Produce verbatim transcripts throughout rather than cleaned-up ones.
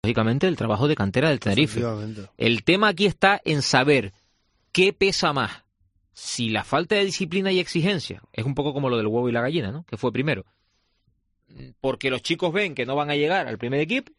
lógicamente, el trabajo de cantera del Tenerife. El tema aquí está en saber qué pesa más. Si la falta de disciplina y exigencia, es un poco como lo del huevo y la gallina, ¿no? Que fue primero. Porque los chicos ven que no van a llegar al primer equipo,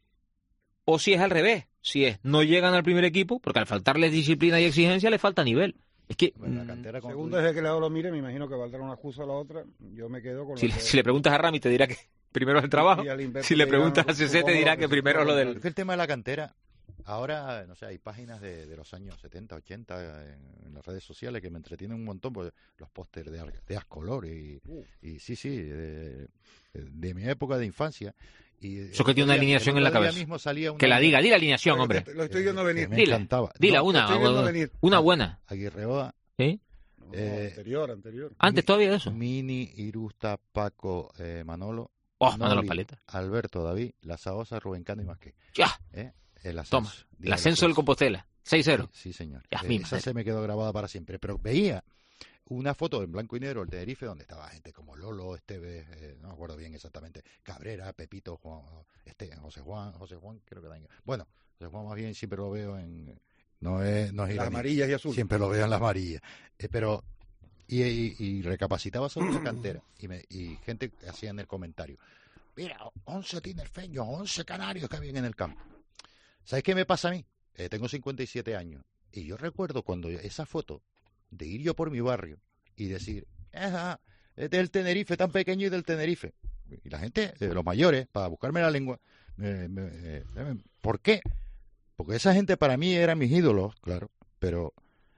o si es al revés, si es no llegan al primer equipo, porque al faltarles disciplina y exigencia les falta nivel. Es que bueno, la cantera, según desde que lado lo mire, me imagino que valdrá una excusa a la otra. Yo me quedo con si, lo que... si le preguntas a Rami te dirá que primero es el trabajo. Si le preguntas a C C te dirá que primero es lo del... Es que el tema de la cantera, ahora, no sé, hay páginas de, de los años setenta, ochenta en, en las redes sociales que me entretienen un montón, pues los pósteres de, de Ascolor y, uh. y sí, sí, de, de mi época de infancia. Y eso que tiene una alineación en la cabeza. Mismo salía una... Que la diga, di la alineación, hombre. Lo estoy viendo venir. Me dila, encantaba. Dila, no, una, una, una buena. Aguirreoa. ¿Sí? No, eh, anterior, anterior. Antes todavía de eso. Mini, Irusta, Paco, eh, Manolo. Oh, Noli, Manolo Paleta. Alberto, David, La Saosa, Rubén Cano y Masqué. Ya. ¿Eh? El ascenso. Toma, el ascenso del Compostela. seis cero. Sí, sí, señor. Ya, eh, esa se me quedó grabada para siempre. Pero veía una foto en blanco y negro, el Tenerife, donde estaba gente como Lolo, Esteves, eh, no me acuerdo bien exactamente, Cabrera, Pepito, Juan, este, José Juan, José Juan, creo que también. Bueno, José Juan más bien siempre lo veo en... No es, no es las amarillas y azules. Siempre lo veo en las amarillas. Eh, pero... Y, y, y recapacitaba sobre la cantera. Y, me, y gente hacía en el comentario, mira, once tinerfeños, once canarios que habían en el campo. ¿Sabes qué me pasa a mí? Eh, tengo cincuenta y siete años. Y yo recuerdo cuando esa foto de ir yo por mi barrio y decir, ah, es del Tenerife, tan pequeño y del Tenerife. Y la gente, eh, los mayores, para buscarme la lengua, me, me, eh, ¿por qué? Porque esa gente para mí eran mis ídolos, claro, pero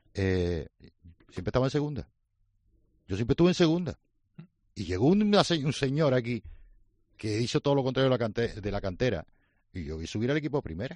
eh, siempre estaba en segunda. Yo siempre estuve en segunda. Y llegó un, un señor aquí que hizo todo lo contrario de la, cantera, de la cantera y yo vi subir al equipo a primera.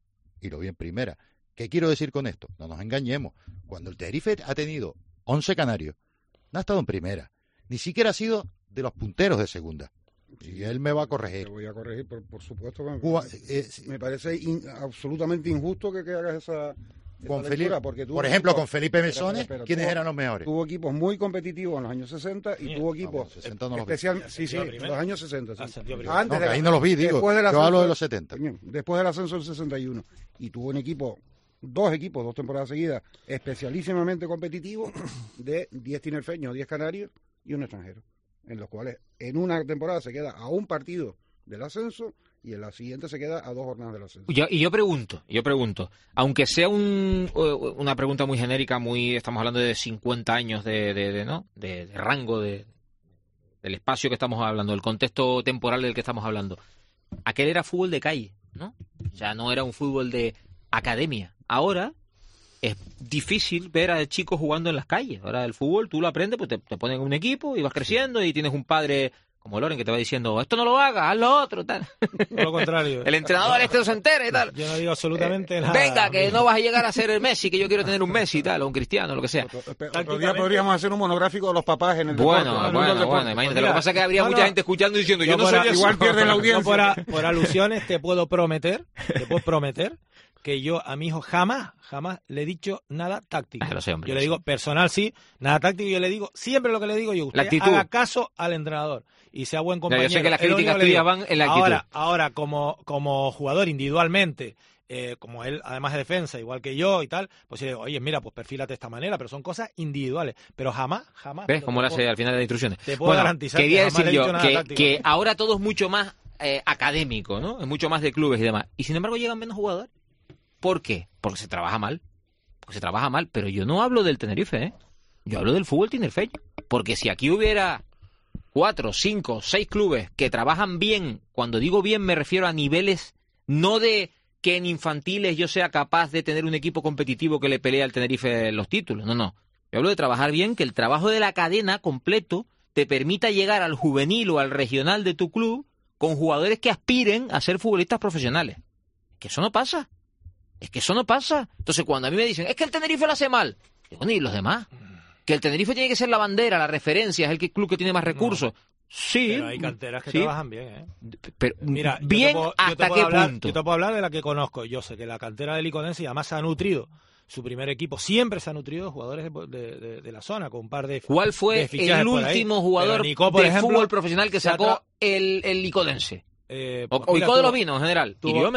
Y lo vi en primera. ¿Qué quiero decir con esto? No nos engañemos. Cuando el Tenerife ha tenido once canarios, no ha estado en primera. Ni siquiera ha sido de los punteros de segunda. Y él me va a corregir. Te voy a corregir, por, por supuesto. Me, Cuba, eh, me parece in, absolutamente injusto que, que hagas esa... Con Felipe, porque tuvo por ejemplo, equipos, con Felipe Mesones, espera, espera, ¿quiénes tuvo, eran los mejores? Tuvo equipos muy competitivos en los años sesenta y Bien. tuvo equipos no, sesenta no especial, los sí, sí, en los años sesenta. Sí. Ah, Antes no, de, ahí no los vi, digo, yo ascenso, hablo de los setenta. Después del ascenso del sesenta y uno. Y tuvo un equipo, dos equipos, dos temporadas seguidas, especialísimamente competitivos, de diez tinerfeños, diez canarios y un extranjero, en los cuales en una temporada se queda a un partido del ascenso y en la siguiente se queda a dos jornadas del ascenso. Yo, y yo pregunto, yo pregunto, aunque sea un, una pregunta muy genérica, muy estamos hablando de cincuenta años de, de, de no de, de rango de, del espacio que estamos hablando, del contexto temporal del que estamos hablando. Aquel era fútbol de calle, ¿no? O sea, no era un fútbol de academia. Ahora es difícil ver a chicos jugando en las calles. Ahora el fútbol tú lo aprendes, pues te, te ponen un equipo y vas creciendo y tienes un padre como Loren que te va diciendo, esto no lo hagas, haz lo otro, tal. Todo lo contrario. El entrenador este no se entera y tal. Yo no digo absolutamente eh, nada. Venga, que no vas a llegar a ser el Messi, que yo quiero tener un Messi y tal, o un Cristiano, lo que sea. Otro, otro día podríamos hacer un monográfico de los papás en el bueno, deporte. Bueno, bueno, bueno, imagínate. Lo que pasa es que habría no, mucha no, gente escuchando y diciendo, yo, yo no soy igual pierden la audiencia. Por, a, por alusiones te puedo prometer, te puedo prometer que yo a mi hijo jamás, jamás le he dicho nada táctico. Ah, sé, hombre, yo le digo, personal sí, nada táctico, yo le digo, siempre lo que le digo yo, usted haga caso al entrenador y sea buen compañero. Yo sé que las críticas tuyas van en la actitud. Ahora, ahora como, como jugador individualmente, eh, como él además de defensa, igual que yo y tal, pues yo digo, oye, mira, pues perfílate de esta manera, pero son cosas individuales, pero jamás, jamás. ¿Ves cómo lo hace al final de las instrucciones? Te puedo bueno, garantizar quería que jamás decir le he yo dicho nada que, que ahora todo es mucho más eh, académico, ¿no? Es mucho más de clubes y demás. Y sin embargo llegan menos jugadores. ¿Por qué? Porque se trabaja mal. Porque se trabaja mal. Pero yo no hablo del Tenerife, ¿eh? Yo hablo del fútbol tinerfeño. Porque si aquí hubiera cuatro, cinco, seis clubes que trabajan bien, cuando digo bien me refiero a niveles, no de que en infantiles yo sea capaz de tener un equipo competitivo que le pelee al Tenerife los títulos. No, no. Yo hablo de trabajar bien, que el trabajo de la cadena completo te permita llegar al juvenil o al regional de tu club con jugadores que aspiren a ser futbolistas profesionales. Que eso no pasa. Es que eso no pasa. Entonces, cuando a mí me dicen, es que el Tenerife lo hace mal, digo, ¿y los demás? Que el Tenerife tiene que ser la bandera, la referencia, es el club que tiene más recursos. No. Sí. Pero hay canteras que sí. trabajan bien, ¿eh? Pero, mira, bien, puedo, ¿hasta qué hablar, punto? Yo te puedo hablar de la que conozco. Yo sé que la cantera del Iconense además se ha nutrido. Su primer equipo siempre se ha nutrido de jugadores de, de, de, de la zona, con un par de ¿Cuál fue de el último jugador Nico, por de ejemplo, fútbol profesional que sacó el, el Icodense? Eh, o pues o Icó de los Vinos en general. Iriome, ¿no?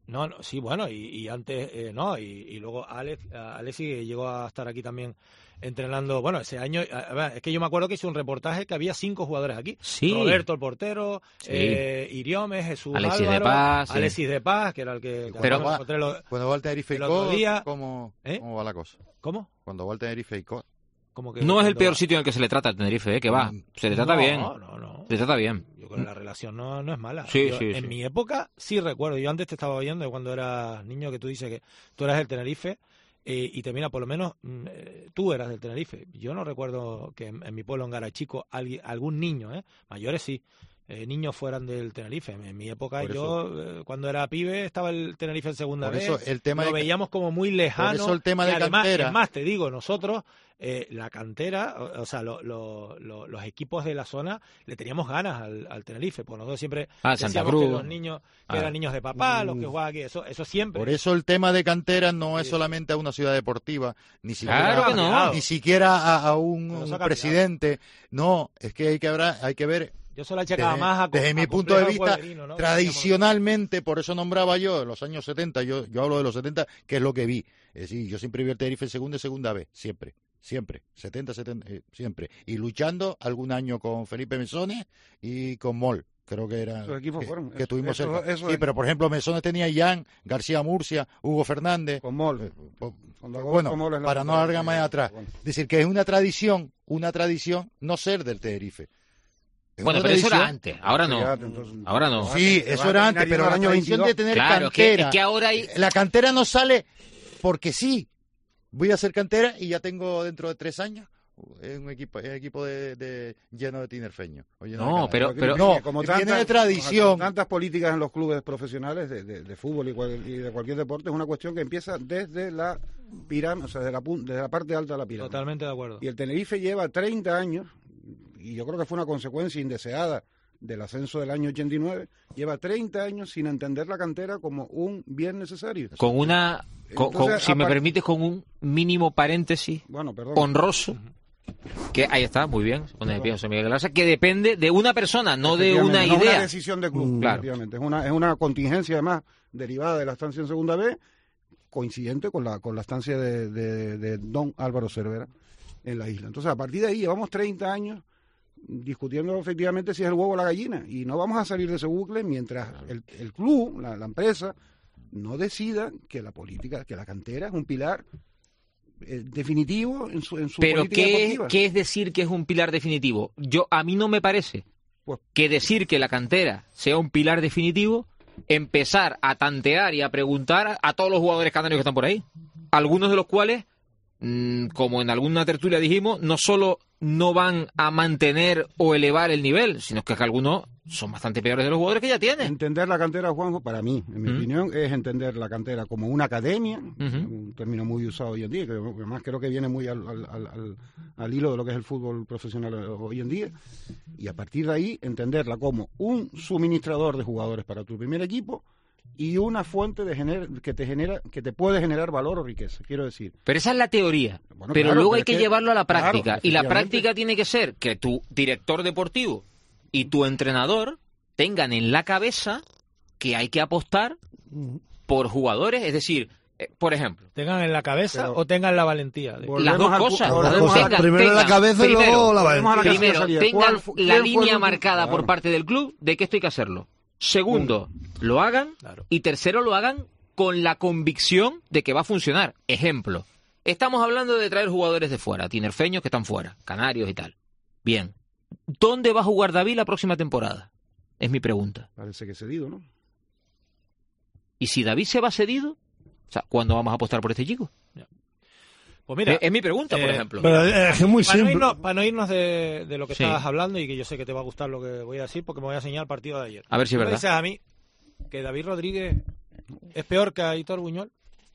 No, no, sí, bueno, y, y antes, eh, no, y, y luego Alex, Alexi llegó a estar aquí también entrenando, bueno, ese año, a ver, es que yo me acuerdo que hice un reportaje que había cinco jugadores aquí. Sí. Roberto, el portero, Sí. eh, Iriomes, Jesús Alexis de Álvaro, Paz, sí. Alexis de Paz, que era el que... que Pero además va- encontré lo- Cuando va al Tenerife y el otro Co, día- ¿cómo, ¿Eh? ¿cómo va la cosa? ¿Cómo? Cuando va al Tenerife y Co. ¿Cómo que No es el cuando peor va? sitio en el que se le trata al Tenerife, ¿eh? Que va. Se le trata no, bien. No, no, no. Se le trata bien. Yo creo que la relación no, no es mala. Sí, Yo, sí, en sí. mi época sí recuerdo. Yo antes te estaba oyendo de cuando eras niño, que tú dices que tú eras del Tenerife eh, y te mira, por lo menos mm, eh, tú eras del Tenerife. Yo no recuerdo que en, en mi pueblo, en Garachico, alguien, algún niño, ¿eh? Mayores sí, eh, niños fueran del Tenerife. En, en mi época, Por yo eh, cuando era pibe estaba el Tenerife en segunda Por vez. eso el tema lo de- veíamos como muy lejano. Por eso el tema y de además, cantera. es más, te digo, nosotros, eh, la cantera, o, o sea, lo- lo- lo- los equipos de la zona, le teníamos ganas al, al Tenerife, porque nosotros siempre Ah, Santa decíamos Cruz. que los niños, que Ah. eran niños de papá, los que Mm. jugaban aquí, eso, eso siempre. Por eso el tema de cantera no es Sí. solamente a una ciudad deportiva, ni siquiera, Claro que no. ni siquiera a, a un, Pero eso un ha cambiado. presidente. No, es que hay que, habrá, hay que ver Yo se la achacaba desde, más a, desde a mi punto de complejo vista, pueblerino, ¿no? tradicionalmente, por eso nombraba yo en los años setenta, yo, yo hablo de los setenta, que es lo que vi. Es decir, yo siempre vi el Tenerife en segunda y segunda vez, siempre, siempre, setenta, setenta, eh, siempre. Y luchando algún año con Felipe Mesones y con Mol. Creo que era Esos equipos que, fueron- que eso- tuvimos eso- cerca. eso sí, es- pero por ejemplo, Mesones tenía Jan, García Murcia, Hugo Fernández. Con Mol. Eh, po- Cuando hago bueno, con Mol en la- para no alargar más atrás. Bueno. Es decir, que es una tradición, una tradición no ser del Tenerife. Es Bueno, una pero eso era tradición- antes. Ahora no. Fíjate, entonces, Ahora no. Sí, te eso va a era terminar antes, yendo pero al la año tradición de veintidós. tener Claro, es que, cantera. es que ahora hay... La cantera no sale porque sí. Voy a hacer cantera y ya tengo dentro de tres años eh, un equipo, un equipo de, de- lleno de tinerfeños. o lleno de No, canarios. pero- pero- no, como tiene tantas- tradición. como tantas políticas en los clubes profesionales de, de- de fútbol y, cual- y de cualquier deporte, es una cuestión que empieza desde la pirámide, o sea, desde la, pun- desde la parte alta de la pirámide. Totalmente de acuerdo. Y el Tenerife lleva treinta años, y yo creo que fue una consecuencia indeseada del ascenso del año ochenta y nueve, lleva treinta años sin entender la cantera como un bien necesario. Con una... con- con- Entonces, si me apar- permites, con un mínimo paréntesis Bueno, perdón. honroso, que ahí está, muy bien, se pone de pie José Miguel Garza, que depende de una persona, no de una Efectivamente, no es idea. una decisión de club, Mm, claro. efectivamente. Es una, es una contingencia, además, derivada de la estancia en Segunda B, coincidente con la, con la estancia de, de- de don Álvaro Cervera en la isla. Entonces, a partir de ahí, llevamos treinta años discutiendo efectivamente si es el huevo o la gallina, y no vamos a salir de ese bucle mientras el, el club, la, la empresa, no decida que la política, que la cantera es un pilar eh, definitivo en su, en su Pero política ¿qué, deportiva. ¿qué es decir que es un pilar definitivo? Yo A mí no me parece Pues- que decir que la cantera sea un pilar definitivo, empezar a tantear y a preguntar a, a todos los jugadores canarios que están por ahí. Algunos de los cuales, mm, como en alguna tertulia dijimos, no solo no van a mantener o elevar el nivel, sino que, que algunos son bastante peores de los jugadores que ya tienen. Entender la cantera, Juanjo, para mí, en mi Mm. opinión, es entender la cantera como una academia, Ujú. un término muy usado hoy en día, que además creo que viene muy al, al- al- al- al hilo de lo que es el fútbol profesional hoy en día, y a partir de ahí entenderla como un suministrador de jugadores para tu primer equipo y una fuente de gener- que te genera, que te puede generar valor o riqueza, quiero decir. Pero esa es la teoría. Bueno, pero claro, luego pero hay es que, que- llevarlo a la claro, práctica. y la efectivamente. práctica tiene que ser que tu director deportivo y tu entrenador tengan en la cabeza que hay que apostar por jugadores. Es decir, eh, por ejemplo, Tengan en la cabeza Pero- o tengan la valentía. de- Volvemos las dos al pu- cosas. volvemos las dos a la- tengan- Primero la tengan- cabeza y luego primero, la volvemos a la valentía. Primero, salida. tengan ¿Cuál fu- la quién fue línea el- marcada por Claro. parte del club de que esto hay que hacerlo. Segundo, lo hagan. Claro. Y tercero, lo hagan con la convicción de que va a funcionar. Ejemplo, estamos hablando de traer jugadores de fuera, tinerfeños que están fuera, canarios y tal. Bien. ¿Dónde va a jugar David la próxima temporada? Es mi pregunta. Parece que cedido, ¿no? Y si David se va cedido, o sea, ¿cuándo vamos a apostar por este chico? Pues mira, es, es mi pregunta, por eh, ejemplo. Pero es que es muy para no simple. irnos, para no irnos de, de lo que Sí. estabas hablando y que yo sé que te va a gustar lo que voy a decir porque me voy a enseñar el partido de ayer. A ver si es ¿Tú me verdad. dices a mí que David Rodríguez es peor que Aitor Buñol?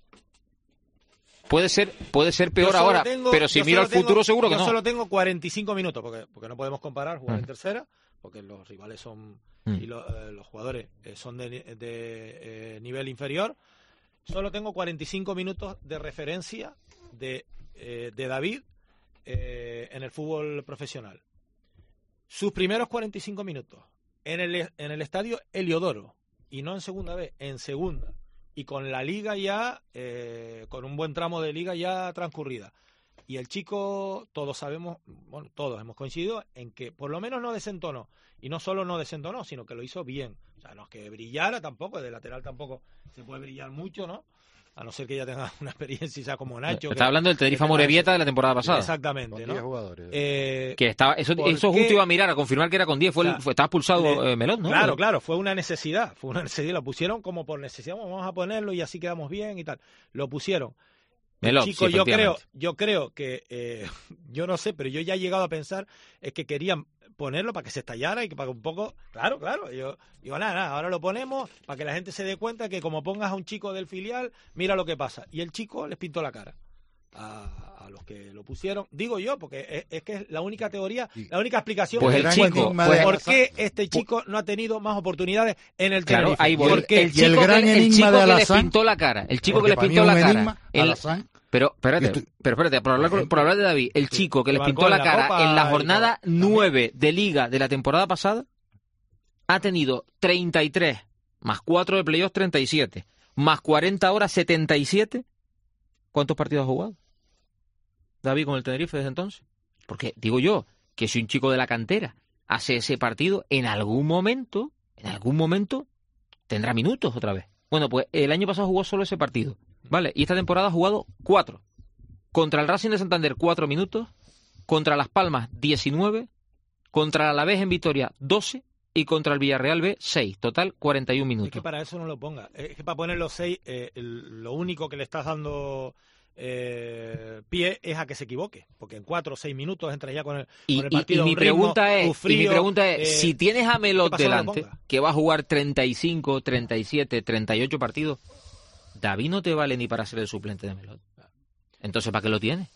Puede ser, puede ser peor Yo solo ahora, tengo- pero si yo miro solo al futuro tengo- seguro que yo no. solo tengo cuarenta y cinco minutos porque, porque no podemos comparar jugar Mm. en tercera porque los rivales son Mm. y lo- eh, los jugadores eh, son de, ni- de, eh, nivel inferior. Solo tengo cuarenta y cinco minutos de referencia de, eh, de David eh, en el fútbol profesional. Sus primeros cuarenta y cinco minutos en el, en el estadio Heliodoro, y no en segunda vez, en segunda, y con la liga ya, eh, con un buen tramo de liga ya transcurrida. Y el chico, todos sabemos, bueno, todos hemos coincidido en que por lo menos no desentonó. Y no solo no desentonó, sino que lo hizo bien. O sea, no es que brillara tampoco, de lateral tampoco se puede brillar mucho, ¿no? A no ser que ya tenga una experiencia ya como Nacho. Está hablando del Tenerife Amorebieta de la temporada pasada. Exactamente, Con ¿no? diez jugadores. Eh, Que estaba, eso, eso justo iba a mirar, a confirmar que era con diez. Fue, o sea, el, fue estaba expulsado le, eh, Melón, ¿no? Claro, claro, fue una necesidad. Fue una necesidad. Lo pusieron como por necesidad. Vamos a ponerlo y así quedamos bien y tal. Lo pusieron. Melón, Chicos, sí, yo creo, yo creo que, eh, yo no sé, pero yo ya he llegado a pensar es que querían ponerlo para que se estallara y que para que un poco, claro, claro, yo digo, nada, nada, ahora lo ponemos para que la gente se dé cuenta que como pongas a un chico del filial, mira lo que pasa. Y el chico les pintó la cara a, a los que lo pusieron, digo yo, porque es, es que es la única teoría, la única explicación pues de el chico, pues, por qué este chico no ha tenido más oportunidades en el claro, Tenerife. ahí voy. Porque el chico, el que, el chico que les pintó la cara, el chico que les pintó la cara, el, pero espérate, estoy... pero espérate, por hablar, por hablar de David, el sí, chico que les pintó la, la cara en la jornada nueve de Liga de la temporada pasada ha tenido treinta y tres más cuatro de playoffs, treinta y siete más cuarenta horas, setenta y siete. ¿Cuántos partidos ha jugado David con el Tenerife desde entonces? Porque digo yo que si un chico de la cantera hace ese partido, en algún momento, en algún momento tendrá minutos otra vez. Bueno, pues el año pasado jugó solo ese partido, ¿vale? Y esta temporada ha jugado cuatro. Contra el Racing de Santander, cuatro minutos. Contra Las Palmas, diecinueve. Contra el Alavés en Vitoria, doce. Y contra el Villarreal B, seis. Total, cuarenta y un minutos. Es que para eso no lo ponga. Es que para poner los seis, eh, el, lo único que le estás dando eh, pie es a que se equivoque. Porque en cuatro o seis minutos entras ya con el, y, con el partido. Y, y, mi, ritmo, pregunta es, frío, y mi pregunta es, eh, si tienes a Melot delante, no que va a jugar treinta y cinco, treinta y siete, treinta y ocho partidos, David no te vale ni para ser el suplente de Melot. Entonces, ¿para qué lo tienes?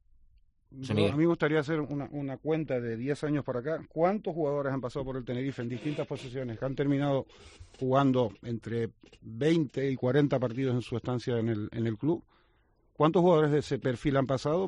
Yo, a mí me gustaría hacer una, una cuenta de diez años para acá. ¿Cuántos jugadores han pasado por el Tenerife en distintas posiciones que han terminado jugando entre veinte y cuarenta partidos en su estancia en el, en el club? ¿Cuántos jugadores de ese perfil han pasado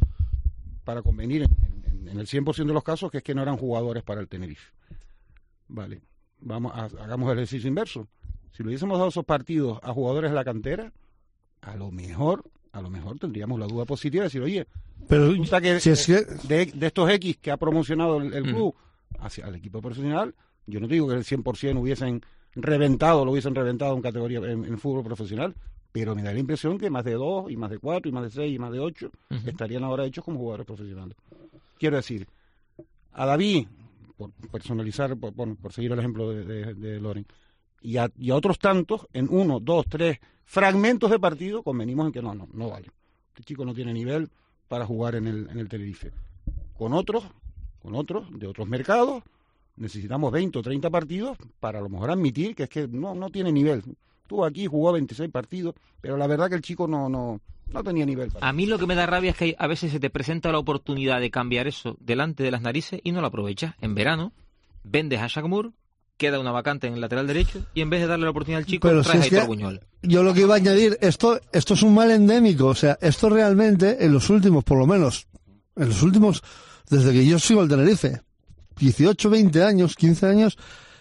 para convenir en, en, en el cien por ciento de los casos que es que no eran jugadores para el Tenerife? Vale, vamos a, hagamos el ejercicio inverso. Si le hubiésemos dado esos partidos a jugadores de la cantera, a lo mejor... a lo mejor tendríamos la duda positiva de decir, oye, pero que, si es que... de, de estos X que ha promocionado el, el club mm. hacia el equipo profesional, yo no digo que el cien por ciento hubiesen reventado, lo hubiesen reventado en categoría en, en fútbol profesional, pero me da la impresión que más de dos, y más de cuatro, y más de seis, y más de ocho, uh-huh. estarían ahora hechos como jugadores profesionales. Quiero decir, a David, por personalizar, por, por, por seguir el ejemplo de, de, de Loren, y a, y a otros tantos, en uno, dos, tres fragmentos de partido, convenimos en que no, no, no vale. Este chico no tiene nivel para jugar en el, en el Tenerife. Con otros, con otros, de otros mercados, necesitamos veinte o treinta partidos para a lo mejor admitir que es que no, no tiene nivel. Estuvo aquí, jugó veintiséis partidos, pero la verdad que el chico no, no, no tenía nivel. Para a mí lo que me da rabia es que a veces se te presenta la oportunidad de cambiar eso delante de las narices y no lo aprovechas. En verano, vendes a Shaq Moore, queda una vacante en el lateral derecho y en vez de darle la oportunidad al chico, pero traes si es a Aitor Buñol. Yo lo que iba a añadir, esto esto es un mal endémico, o sea, esto realmente en los últimos, por lo menos, en los últimos, desde que yo sigo el Tenerife, dieciocho, veinte años, quince años,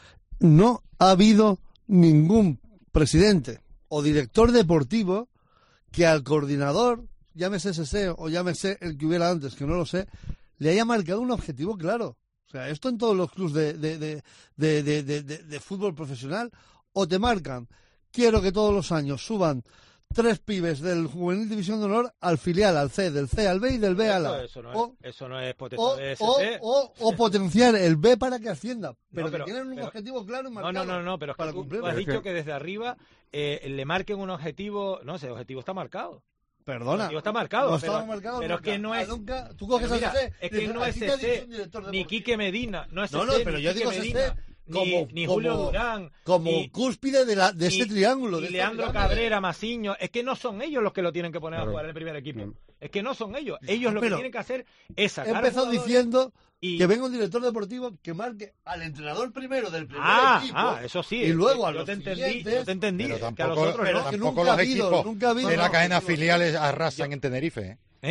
no ha habido ningún presidente o director deportivo que al coordinador, llámese ese S E O o llámese el que hubiera antes, que no lo sé, le haya marcado un objetivo claro. O sea, esto en todos los clubes de, de, de, de, de, de, de, de fútbol profesional, o te marcan, quiero que todos los años suban tres pibes del Juvenil División de Honor al filial, al C, del C al B y del B al A. Eso no es, o, eso no es potenciar o, el o, o, o potenciar el B para que ascienda, pero, no, pero que tienen un pero, objetivo claro y marcado. No, no, no, no pero es que tú, tú has dicho que desde arriba eh, le marquen un objetivo, no, ese objetivo está marcado. Perdona. Está marcado, no pero, marcado pero es que no es. Nunca, tú coges mira, a C, es que no es C, ni Quique Medina, no es No, no, pero yo digo C como, ni, ni Julio como, Durán, como ni, cúspide de, la, de este triángulo. Y de Leandro este Cabrera, Masiño, es que no son ellos los que lo tienen que poner claro. a jugar en el primer equipo. Claro. Es que no son ellos. Ellos lo pero que tienen que hacer es sacar. He empezado diciendo y... que venga un director deportivo que marque al entrenador primero del primer ah, equipo. Ah, eso sí. Y luego a yo los te entendí, siguientes. Yo te entendí. Pero tampoco, que a los otros pero no. tampoco nunca los ha habido, equipos nunca ha habido, de la no, cadena no, filiales arrasan yo... en Tenerife. ¿Eh?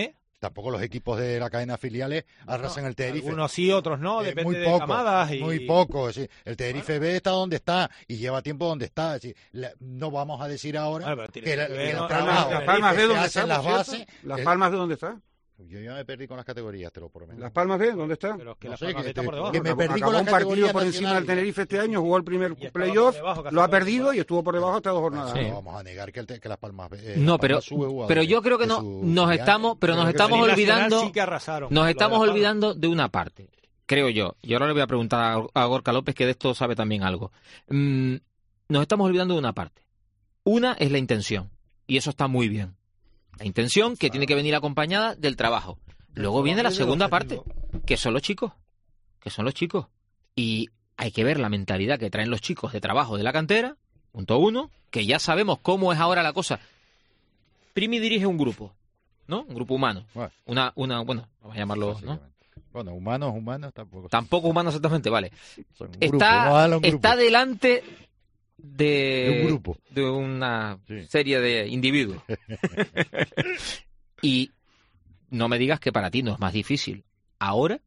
tampoco los equipos de la cadena filiales arrasan No, el Tenerife. Unos sí, otros no, Eh, depende muy de poco, camadas. Y... muy poco. Es decir, el Tenerife B está donde está y lleva tiempo donde está. Es decir, la- no vamos a decir ahora Bueno, pero que, Tenerife la- B que el no- trabajo Las Palmas que B, se ¿dónde hace está? en las por cierto? bases. Las el- Palmas B, ¿dónde está? Yo ya me perdí con las categorías, te lo prometo. Las Palmas B, ¿dónde está? Pero es que No la sé, Palma que está te- por debajo. que me Acabó- perdí con acabó la un partido categoría por encima del nacional. Tenerife este año, jugó el primer Y estaba playoff, por debajo casi lo ha toda la perdido temporada. y estuvo por debajo hasta dos jornadas. Sí. No vamos a negar que, el te- que las Palmas B. eh, No, Las pero, Palmas sube jugadores pero yo creo que de no, su nos filial. estamos, pero nos Pero que estamos A nivel nacional olvidando, sí que arrasaron. nos Lo de estamos Las Palmas. olvidando de una parte, creo yo. Y ahora le voy a preguntar a, a Gorka López, que de esto sabe también algo. Mm, nos estamos olvidando de una parte. Una es la intención, y eso está muy bien. La intención que tiene que venir acompañada del trabajo. Luego viene la segunda parte, que son los chicos, que son los chicos. Y hay que ver la mentalidad que traen los chicos de trabajo de la cantera, punto uno, que ya sabemos cómo es ahora la cosa. Primi dirige un grupo, ¿no? Un grupo humano. Bueno, Una, una, bueno, vamos a llamarlo, ¿no? básicamente. Bueno, humanos, humanos tampoco. Tampoco humano exactamente, vale. Son un grupo, Está, vamos a darle un grupo. está delante de, De un grupo. de una Sí. serie de individuos. Y no me digas que para ti no es más difícil ahora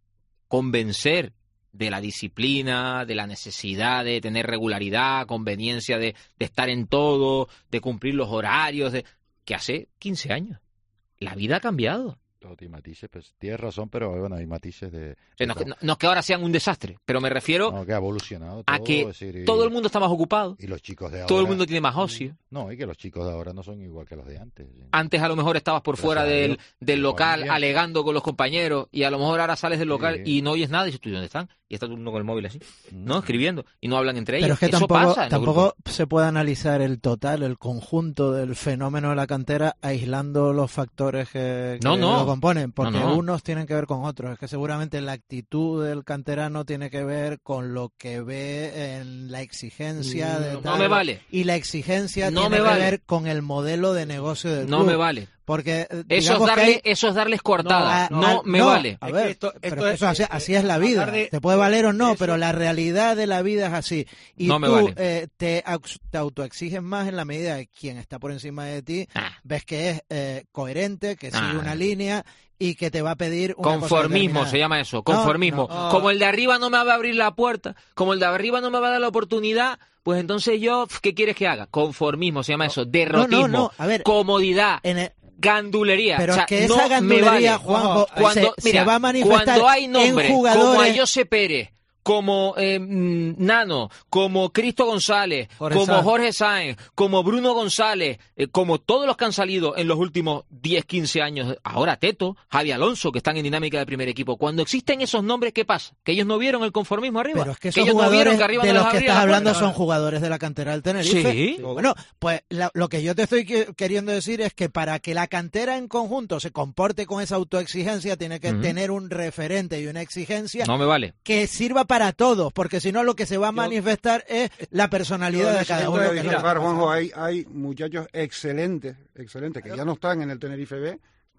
convencer de la disciplina, de la necesidad de tener regularidad, conveniencia de, de estar en todo, de cumplir los horarios, de que hace quince años. La vida ha cambiado. Todo tiene matices, pues, tienes razón, pero bueno, hay matices de... O sea, no, es que- no- no es que ahora sean un desastre, pero me refiero No, que ha evolucionado a todo, que es decir, y- todo el mundo está más ocupado, Y los chicos de ahora... todo el mundo tiene más ocio. No, y que los chicos de ahora no son igual que los de antes. Antes a lo mejor estabas por Gracias fuera a del, Dios, del de local familia. alegando con los compañeros y a lo mejor ahora sales del local Sí. y no oyes nada y dices, ¿tú dónde están? Y está todo el mundo con el móvil así, ¿no? Escribiendo y no hablan entre ellos. Pero es que Eso tampoco, pasa en los tampoco grupos. se puede analizar el total, el conjunto del fenómeno de la cantera aislando los factores que, que No, no. lo componen, porque No, no. unos tienen que ver con otros. Es que seguramente la actitud del canterano tiene que ver con lo que ve en la exigencia de No tal, me vale. y la exigencia No tiene me que vale. ver con el modelo de negocio del No club. me vale. Porque eh, Eso es, digamos que darle, hay- eso es darles coartada. No, No, ah, me no. vale. A Es ver, que esto- pero esto es que eso es- así, eh, así es la vida. hablar de- Te puede valer o no, eso- pero la realidad de la vida es así. Y No me tú vale. eh, te, aux- te autoexiges más en la medida de quien está por encima de ti, Ah. ves que es eh, coherente, que sigue Ah. una línea y que te va a pedir una cosa Conformismo determinada. se llama eso, conformismo. no. Como el de arriba no me va a abrir la puerta, como el de arriba no me va a dar la oportunidad, pues entonces yo, ¿qué quieres que haga? Conformismo se llama eso, derrotismo, no, a ver, comodidad, En el- gandulería. pero O sea, es que no esa me gandulería, vale. Juanjo, Cuando, se, mira, se va a manifestar cuando hay nombres en como jugadores. Ayose Pérez, como eh, mm, Nano, como Cristo González, Jorge como Sáenz. Jorge Sáenz, como Bruno González, eh, como todos los que han salido en los últimos diez, quince años, ahora Teto, Javi Alonso, que están en dinámica de primer equipo. Cuando existen esos nombres, ¿qué pasa? Que ellos no vieron el conformismo arriba. Pero es que esos ellos no jugadores vieron que arriba de no los les que abría estás la hablando puerta. son jugadores de la cantera del Tenerife. Sí. Bueno, pues la- lo que yo te estoy que- queriendo decir es que para que la cantera en conjunto se comporte con esa autoexigencia, tiene que Ujú. tener un referente y una exigencia No me vale. que sirva para todos, porque si no lo que se va a manifestar es la personalidad de cada uno. Voy a que es lo que discrepar, pasa. Juanjo, hay, hay muchachos excelentes, excelentes, que ya no están en el Tenerife B,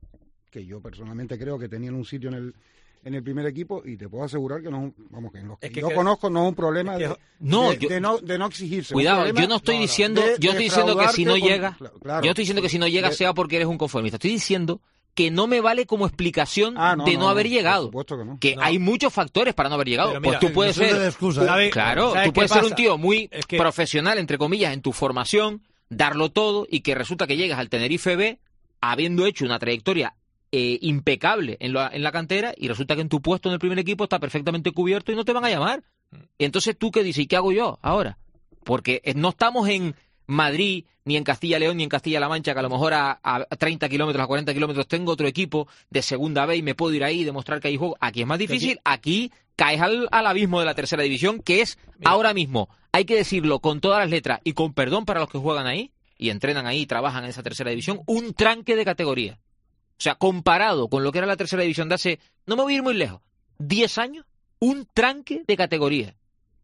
que yo personalmente creo que tenían un sitio en el en el primer equipo, y te puedo asegurar que no es un- vamos que en los que, Es que yo que- conozco no es un problema es que- de, No, de, yo- de no de no exigirse. Un Cuidado, problema yo no estoy de- diciendo, de yo estoy diciendo que si no defraudarte por- llega, claro, claro. yo no estoy diciendo que si no llega De- sea porque eres un conformista. Estoy diciendo que no me vale como explicación Ah, no, de no, no, haber no, llegado. por supuesto que no. Que No. hay muchos factores para no haber llegado. Pero Pues mira, tú puedes no sirve de ser, excusa. ¿Sabes? claro, ¿Sabes tú qué puedes ser un pasa? tío muy Es que- profesional, entre comillas, en tu formación, darlo todo y que resulta que llegas al Tenerife B habiendo hecho una trayectoria eh, impecable en la, en la cantera y resulta que en tu puesto en el primer equipo está perfectamente cubierto y no te van a llamar. Y entonces tú qué dices, ¿y qué hago yo ahora? Porque eh, no estamos en Madrid, ni en Castilla y León, ni en Castilla-La Mancha, que a lo mejor a, a treinta kilómetros, a cuarenta kilómetros tengo otro equipo de segunda B y me puedo ir ahí y demostrar que hay juego. Aquí es más difícil, aquí caes al, al abismo de la tercera división, que es Mira. ahora mismo, hay que decirlo con todas las letras y con perdón para los que juegan ahí y entrenan ahí y trabajan en esa tercera división, un tranque de categoría. O sea, comparado con lo que era la tercera división de hace, no me voy a ir muy lejos, diez años, un tranque de categoría.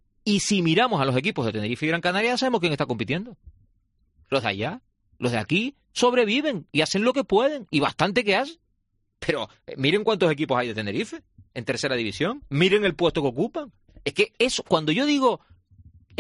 Y si miramos a los equipos de Tenerife y Gran Canaria, sabemos quién está compitiendo. Los de allá, los de aquí, sobreviven y hacen lo que pueden, y bastante que hacen. Pero eh, miren cuántos equipos hay de Tenerife en tercera división, miren el puesto que ocupan. Es que eso, cuando yo digo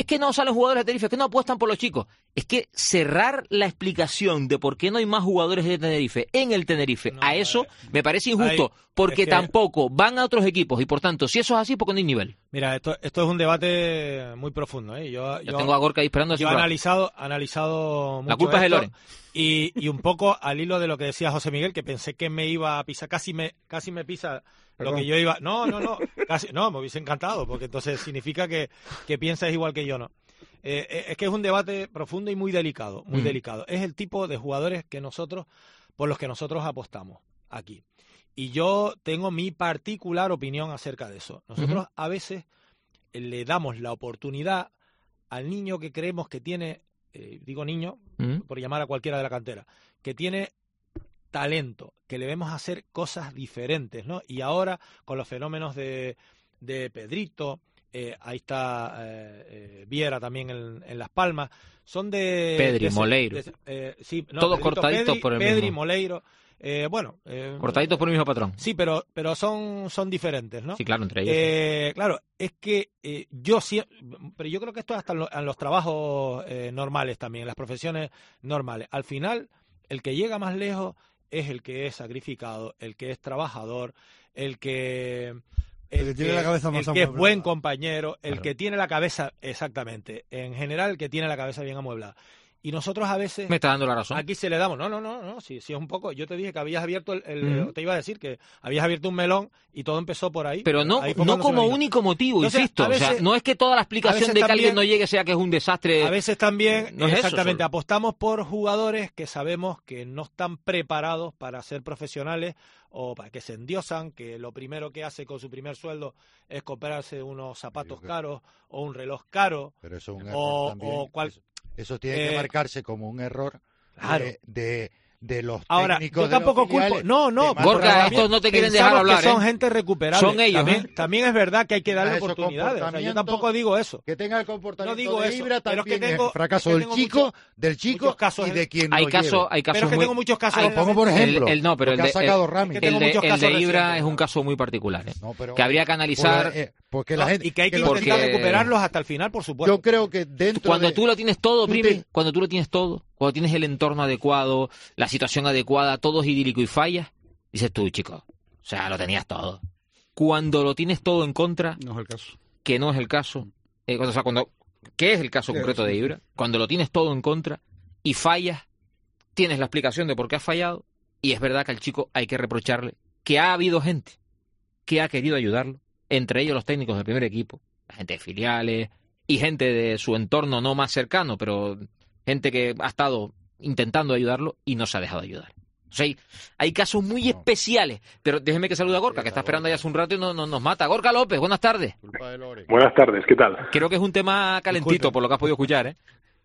es que no salen jugadores de Tenerife, es que no apuestan por los chicos. Es que cerrar la explicación de por qué no hay más jugadores de Tenerife en el Tenerife, No, a eso eh, me parece injusto, hay- porque es que- tampoco van a otros equipos y por tanto, si eso es así, porque no hay nivel. Mira, esto, esto es un debate muy profundo, ¿eh? Yo, Yo yo, tengo a Gorka ahí esperando. yo he analizado, analizado mucho La culpa es de esto, Loren. y, y un poco al hilo de lo que decía José Miguel, que pensé que me iba a pisar, casi me, casi me pisa lo Perdón. que yo iba. No, no, no, casi, no, me hubiese encantado, porque entonces significa que, que piensas igual que yo, ¿no? Eh, eh, es que es un debate profundo y muy delicado, muy Mm. delicado. Es el tipo de jugadores que nosotros, por los que nosotros apostamos aquí. Y yo tengo mi particular opinión acerca de eso. Nosotros a veces eh, le damos la oportunidad al niño que creemos que tiene, eh, digo niño, Mm. por llamar a cualquiera de la cantera, que tiene talento, que le vemos hacer cosas diferentes, ¿no? Y ahora, con los fenómenos de, de Pedrito, eh, ahí está eh, eh, Viera también en, en Las Palmas, son de... Pedri, de ese- Moleiro. de ese- eh, sí, no, Todos Pedrito, cortaditos Pedri, por el Pedri, mismo. Moleiro, eh, bueno... eh, Cortaditos por el mismo patrón. Sí, pero, pero son, son diferentes, ¿no? Sí, claro, entre ellos. Eh, claro, es que eh, yo sí, pero yo creo que esto es hasta en, lo- en los trabajos eh, normales también, en las profesiones normales. Al final, el que llega más lejos es el que es sacrificado, el que es trabajador, el que... El que tiene la cabeza más el que es amueblada. buen compañero, el Claro. que tiene la cabeza, exactamente, en general el que tiene la cabeza bien amueblada. Y nosotros a veces... Me está dando la razón. Aquí se le damos, no, no, no, no, sí, sí es un poco, yo te dije que habías abierto, el, el- Ujú. te iba a decir que habías abierto un melón y todo empezó por ahí. Pero no, Ahí fue no cuando se me como vino. único motivo, Entonces, insisto. a veces- o sea, no es que toda la a explicación veces de que alguien también- no llegue sea que es un desastre. A veces también, no es eso exactamente, solo. apostamos por jugadores que sabemos que no están preparados para ser profesionales o para que se endiosan, que lo primero que hace con su primer sueldo es comprarse unos zapatos Yo que- caros o un reloj caro. Pero eso es un error O- también. o cual- Eso, eso tiene eh, que marcarse como un error Claro. de, de, de los Ahora, técnicos yo de los tampoco culpo. filiales, No, no, de más Gorka, trabajo. estos no te quieren dejar pensamos hablar, que son ¿eh? gente recuperable. Son ellos, También, ¿eh? también es verdad que hay que darle Esos oportunidades. O sea, yo comportamientos- tampoco digo eso. Que tenga el comportamiento No digo de eso, Ibra pero es que también tengo- es fracaso es que del tengo chico, muchos- del chico muchos casos y en- de quien Hay lo casos, lleve. hay Pero casos es que muy... tengo muchos casos. Ay, en la pongo por mente. ejemplo, El- el- no, pero lo el que de- ha sacado el- Rami. que El tengo de, muchos el casos de Ibra recientes. es un caso muy particular, ¿eh? No, pero- que habría que analizar... Pues, eh, porque No, la gente, y que hay que, los- intentar porque- recuperarlos hasta el final, por supuesto. yo creo que dentro Cuando de- tú lo tienes todo, tú Primi, te- cuando tú lo tienes todo, cuando tienes el entorno adecuado, la situación adecuada, todo es idílico y fallas, dices tú, chico, o sea, lo tenías todo. Cuando lo tienes todo en contra, No es el caso. que no es el caso, eh, o sea, cuando, ¿qué es el caso Sí, concreto sí, de sí. Ibra? Cuando lo tienes todo en contra y fallas, tienes la explicación de por qué has fallado, y es verdad que al chico hay que reprocharle que ha habido gente que ha querido ayudarlo, entre ellos los técnicos del primer equipo, la gente de filiales y gente de su entorno no más cercano, pero gente que ha estado intentando ayudarlo y no se ha dejado ayudar. O sea, hay, hay casos muy especiales, pero déjeme que salude a Gorka, que está esperando ya hace un rato y no, no- nos mata. Gorka López, buenas tardes. Culpa de Lore. Buenas tardes, ¿qué tal? Creo que es un tema calentito, Disculpe. por lo que has podido escuchar, ¿eh?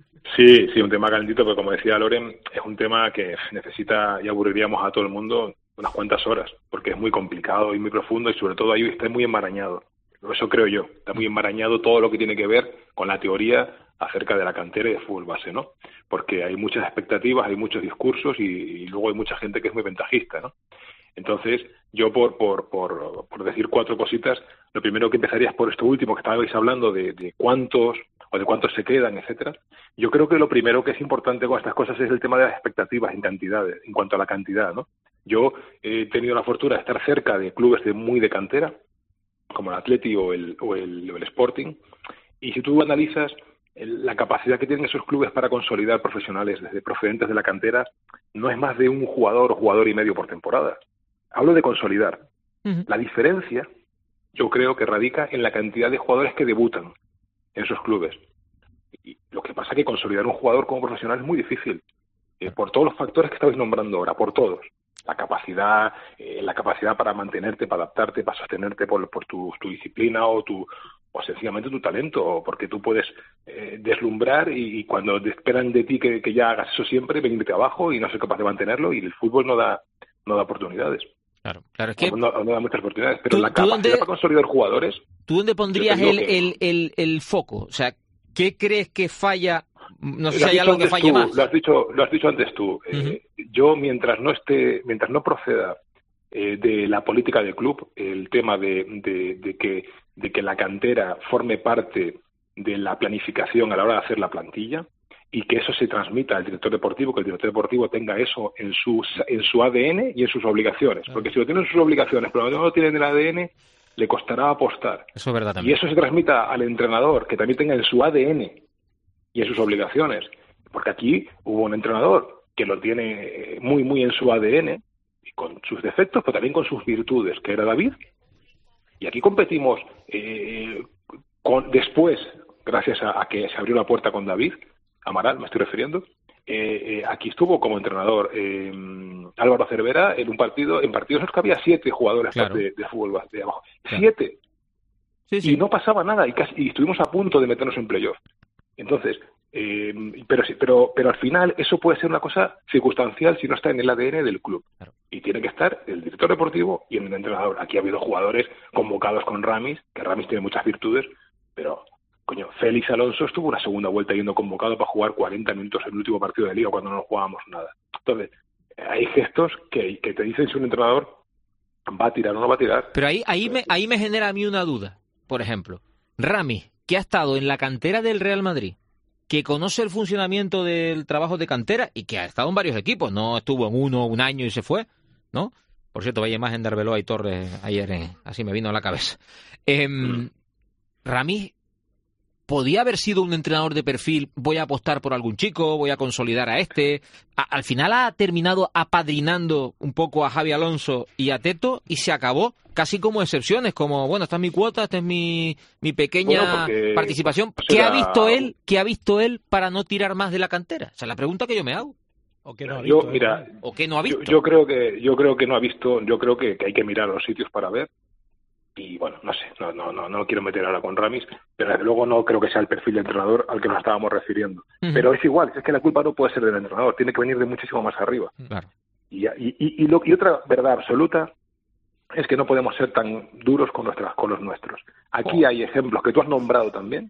Sí, sí, un tema calentito, pero como decía Loren, es un tema que necesita y aburriríamos a todo el mundo unas cuantas horas, porque es muy complicado y muy profundo y sobre todo ahí está muy enmarañado. Eso creo yo, está muy enmarañado todo lo que tiene que ver con la teoría acerca de la cantera y de fútbol base, ¿no? Porque hay muchas expectativas, hay muchos discursos y, y luego hay mucha gente que es muy ventajista, ¿no? Entonces, yo por, por, por, por decir cuatro cositas, lo primero que empezaría es por esto último que estabais hablando de, de cuántos o de cuántos se quedan, etcétera. Yo creo que lo primero que es importante con estas cosas es el tema de las expectativas en cantidades, en cuanto a la cantidad, ¿no? Yo he tenido la fortuna de estar cerca de clubes de muy de cantera, como el Atleti o el, o el, o el Sporting, y si tú analizas el, la capacidad que tienen esos clubes para consolidar profesionales desde procedentes de la cantera, no es más de un jugador o jugador y medio por temporada. Hablo de consolidar. Ujú. La diferencia, yo creo que radica en la cantidad de jugadores que debutan en esos clubes. Y lo que pasa es que consolidar un jugador como profesional es muy difícil, eh, por todos los factores que estabais nombrando ahora, por todos. La capacidad, eh, la capacidad para mantenerte, para adaptarte, para sostenerte por, por tu, tu disciplina o tu o sencillamente tu talento, o porque tú puedes eh, deslumbrar y, y cuando te esperan de ti que, que ya hagas eso siempre, venirte abajo y no ser capaz de mantenerlo, y el fútbol no da no da oportunidades. Claro, claro, es que No, no da muchas oportunidades, pero ¿Tú- la tú capacidad dónde- para consolidar jugadores, ¿tú dónde pondrías Yo te el, digo que- el, el, el foco? O sea, ¿qué crees que falla? No sé si Lo has hay dicho algo que antes falle tú, más. Lo has dicho, lo has dicho antes tú. Eh, yo, mientras no esté, mientras no proceda eh, de la política del club, el tema de, de, de que de que la cantera forme parte de la planificación a la hora de hacer la plantilla, y que eso se transmita al director deportivo, que el director deportivo tenga eso en su, en su A D N y en sus obligaciones. Porque si lo tiene en sus obligaciones, pero no lo tiene en el A D N, le costará apostar. Eso es verdad también. Y eso se transmita al entrenador, que también tenga en su A D N y en sus obligaciones. Porque aquí hubo un entrenador que lo tiene muy, muy en su A D N, y con sus defectos, pero también con sus virtudes, que era David. Y aquí competimos eh, con, después, gracias a, a que se abrió la puerta con David Amaral, me estoy refiriendo, eh, eh, aquí estuvo como entrenador eh, Álvaro Cervera en un partido, en partidos en los que había siete jugadores claro. de, de fútbol de abajo. Claro. Siete. Sí, sí. Y no pasaba nada, y, casi, y estuvimos a punto de meternos en playoff. Entonces, eh, pero, pero, pero al final eso puede ser una cosa circunstancial si no está en el A D N del club. Claro. Y tiene que estar el director deportivo y el entrenador. Aquí ha habido jugadores convocados con Ramis, que Ramis tiene muchas virtudes, pero... Coño, Félix Alonso estuvo una segunda vuelta yendo convocado para jugar cuarenta minutos en el último partido de Liga cuando no jugábamos nada. Entonces, hay gestos que, que te dicen si un entrenador va a tirar o no va a tirar. Pero ahí, ahí, me, ahí me genera a mí una duda. Por ejemplo, Ramis, que ha estado en la cantera del Real Madrid, que conoce el funcionamiento del trabajo de cantera y que ha estado en varios equipos, no estuvo en uno, un año y se fue, ¿no? Por cierto, vaya imagen de Arbeloa y Torres ayer, eh, así me vino a la cabeza. Eh, mm. Ramis podía haber sido un entrenador de perfil, voy a apostar por algún chico, voy a consolidar a este. A, al final ha terminado apadrinando un poco a Javi Alonso y a Teto y se acabó casi como excepciones, como, bueno, esta es mi cuota, esta es mi, mi pequeña bueno, participación. ¿Qué ha visto él, qué ha visto él para no tirar más de la cantera? Esa es la pregunta que yo me hago. ¿O que no ha visto? Yo, mira, ¿O que no ha visto? Yo, yo creo que yo creo que no ha visto, yo creo que, que hay que mirar los sitios para ver. Y bueno, no sé, no, no, no, no lo quiero meter ahora con Ramis, pero desde luego no creo que sea el perfil de entrenador al que nos estábamos refiriendo. Uh-huh. Pero es igual, es que la culpa no puede ser del entrenador, tiene que venir de muchísimo más arriba. Claro. Y, y, y, lo, y otra verdad absoluta es que no podemos ser tan duros con, nuestras, con los nuestros. Aquí oh. hay ejemplos que tú has nombrado también,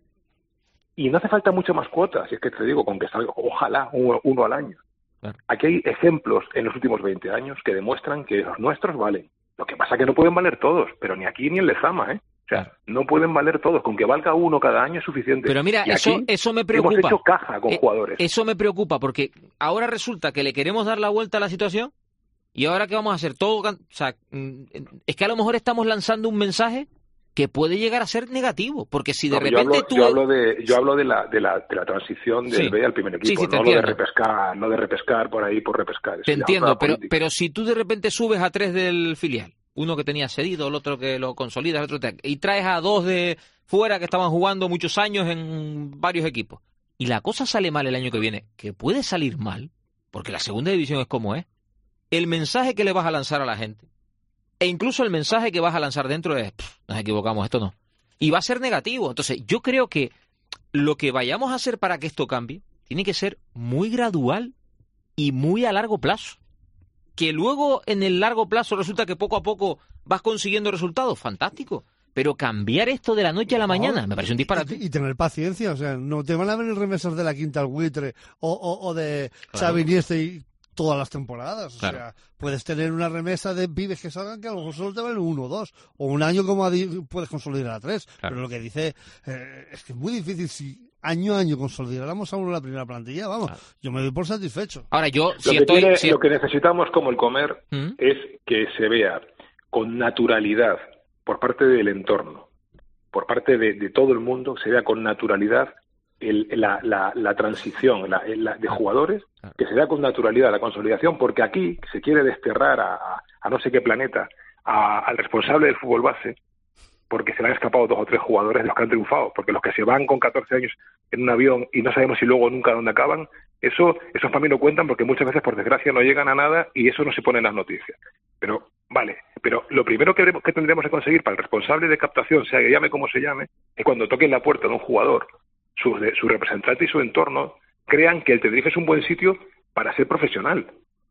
y no hace falta mucho más cuotas, si es que te digo, con que salga, ojalá, uno, uno al año. Claro. Aquí hay ejemplos en los últimos veinte años que demuestran que los nuestros valen. Lo que pasa es que no pueden valer todos, pero ni aquí ni en Lezama, ¿eh? O sea, no pueden valer todos, con que valga uno cada año es suficiente. Pero mira, eso, eso me preocupa. Hemos hecho caja con eh, jugadores. Eso me preocupa, porque ahora resulta que le queremos dar la vuelta a la situación y ahora ¿qué vamos a hacer? Todo, o sea, es que a lo mejor estamos lanzando un mensaje que puede llegar a ser negativo, porque si de no, repente yo hablo, tú... Yo hablo de, yo hablo de, la, de, la, de la transición del sí. B al primer equipo, sí, sí, no lo de repescar, no de repescar por ahí, por repescar. Te entiendo, pero, pero si tú de repente subes a tres del filial, uno que tenía cedido, el otro que lo consolida, el otro te... y traes a dos de fuera que estaban jugando muchos años en varios equipos, y la cosa sale mal el año que viene, que puede salir mal, porque la segunda división es como es, el mensaje que le vas a lanzar a la gente, e incluso el mensaje que vas a lanzar dentro es, nos equivocamos, esto no, y va a ser negativo. Entonces yo creo que lo que vayamos a hacer para que esto cambie tiene que ser muy gradual y muy a largo plazo. Que luego en el largo plazo resulta que poco a poco vas consiguiendo resultados, fantástico. Pero cambiar esto de la noche a la mañana no, me parece un disparate. Y, y tener paciencia, o sea, no te van a venir remesas de la quinta al buitre o, o, o de claro. Xavi Iniesta y todas las temporadas. O claro. sea, puedes tener una remesa de pibes que salgan que a lo mejor solo te valen uno o dos. O un año como puedes consolidar a tres. Claro. Pero lo que dice eh, es que es muy difícil si... año a año consolidáramos a uno la primera plantilla, vamos, claro. yo me doy por satisfecho. Ahora yo, lo, si que estoy, tiene, si... lo que necesitamos como el comer ¿Mm? es que se vea con naturalidad por parte del entorno, por parte de, de todo el mundo, se vea con naturalidad el, la, la, la transición la, la, de jugadores, que se vea con naturalidad la consolidación, porque aquí se quiere desterrar a, a, a no sé qué planeta, a, al responsable del fútbol base, porque se le han escapado dos o tres jugadores de los que han triunfado, porque los que se van con catorce años en un avión y no sabemos si luego nunca dónde acaban, eso esos para mí no cuentan porque muchas veces por desgracia no llegan a nada y eso no se pone en las noticias. Pero, vale, pero lo primero que, que tendremos que conseguir para el responsable de captación, sea que llame como se llame, es cuando toquen la puerta de un jugador, su, de, su representante y su entorno, crean que el Tenerife es un buen sitio para ser profesional.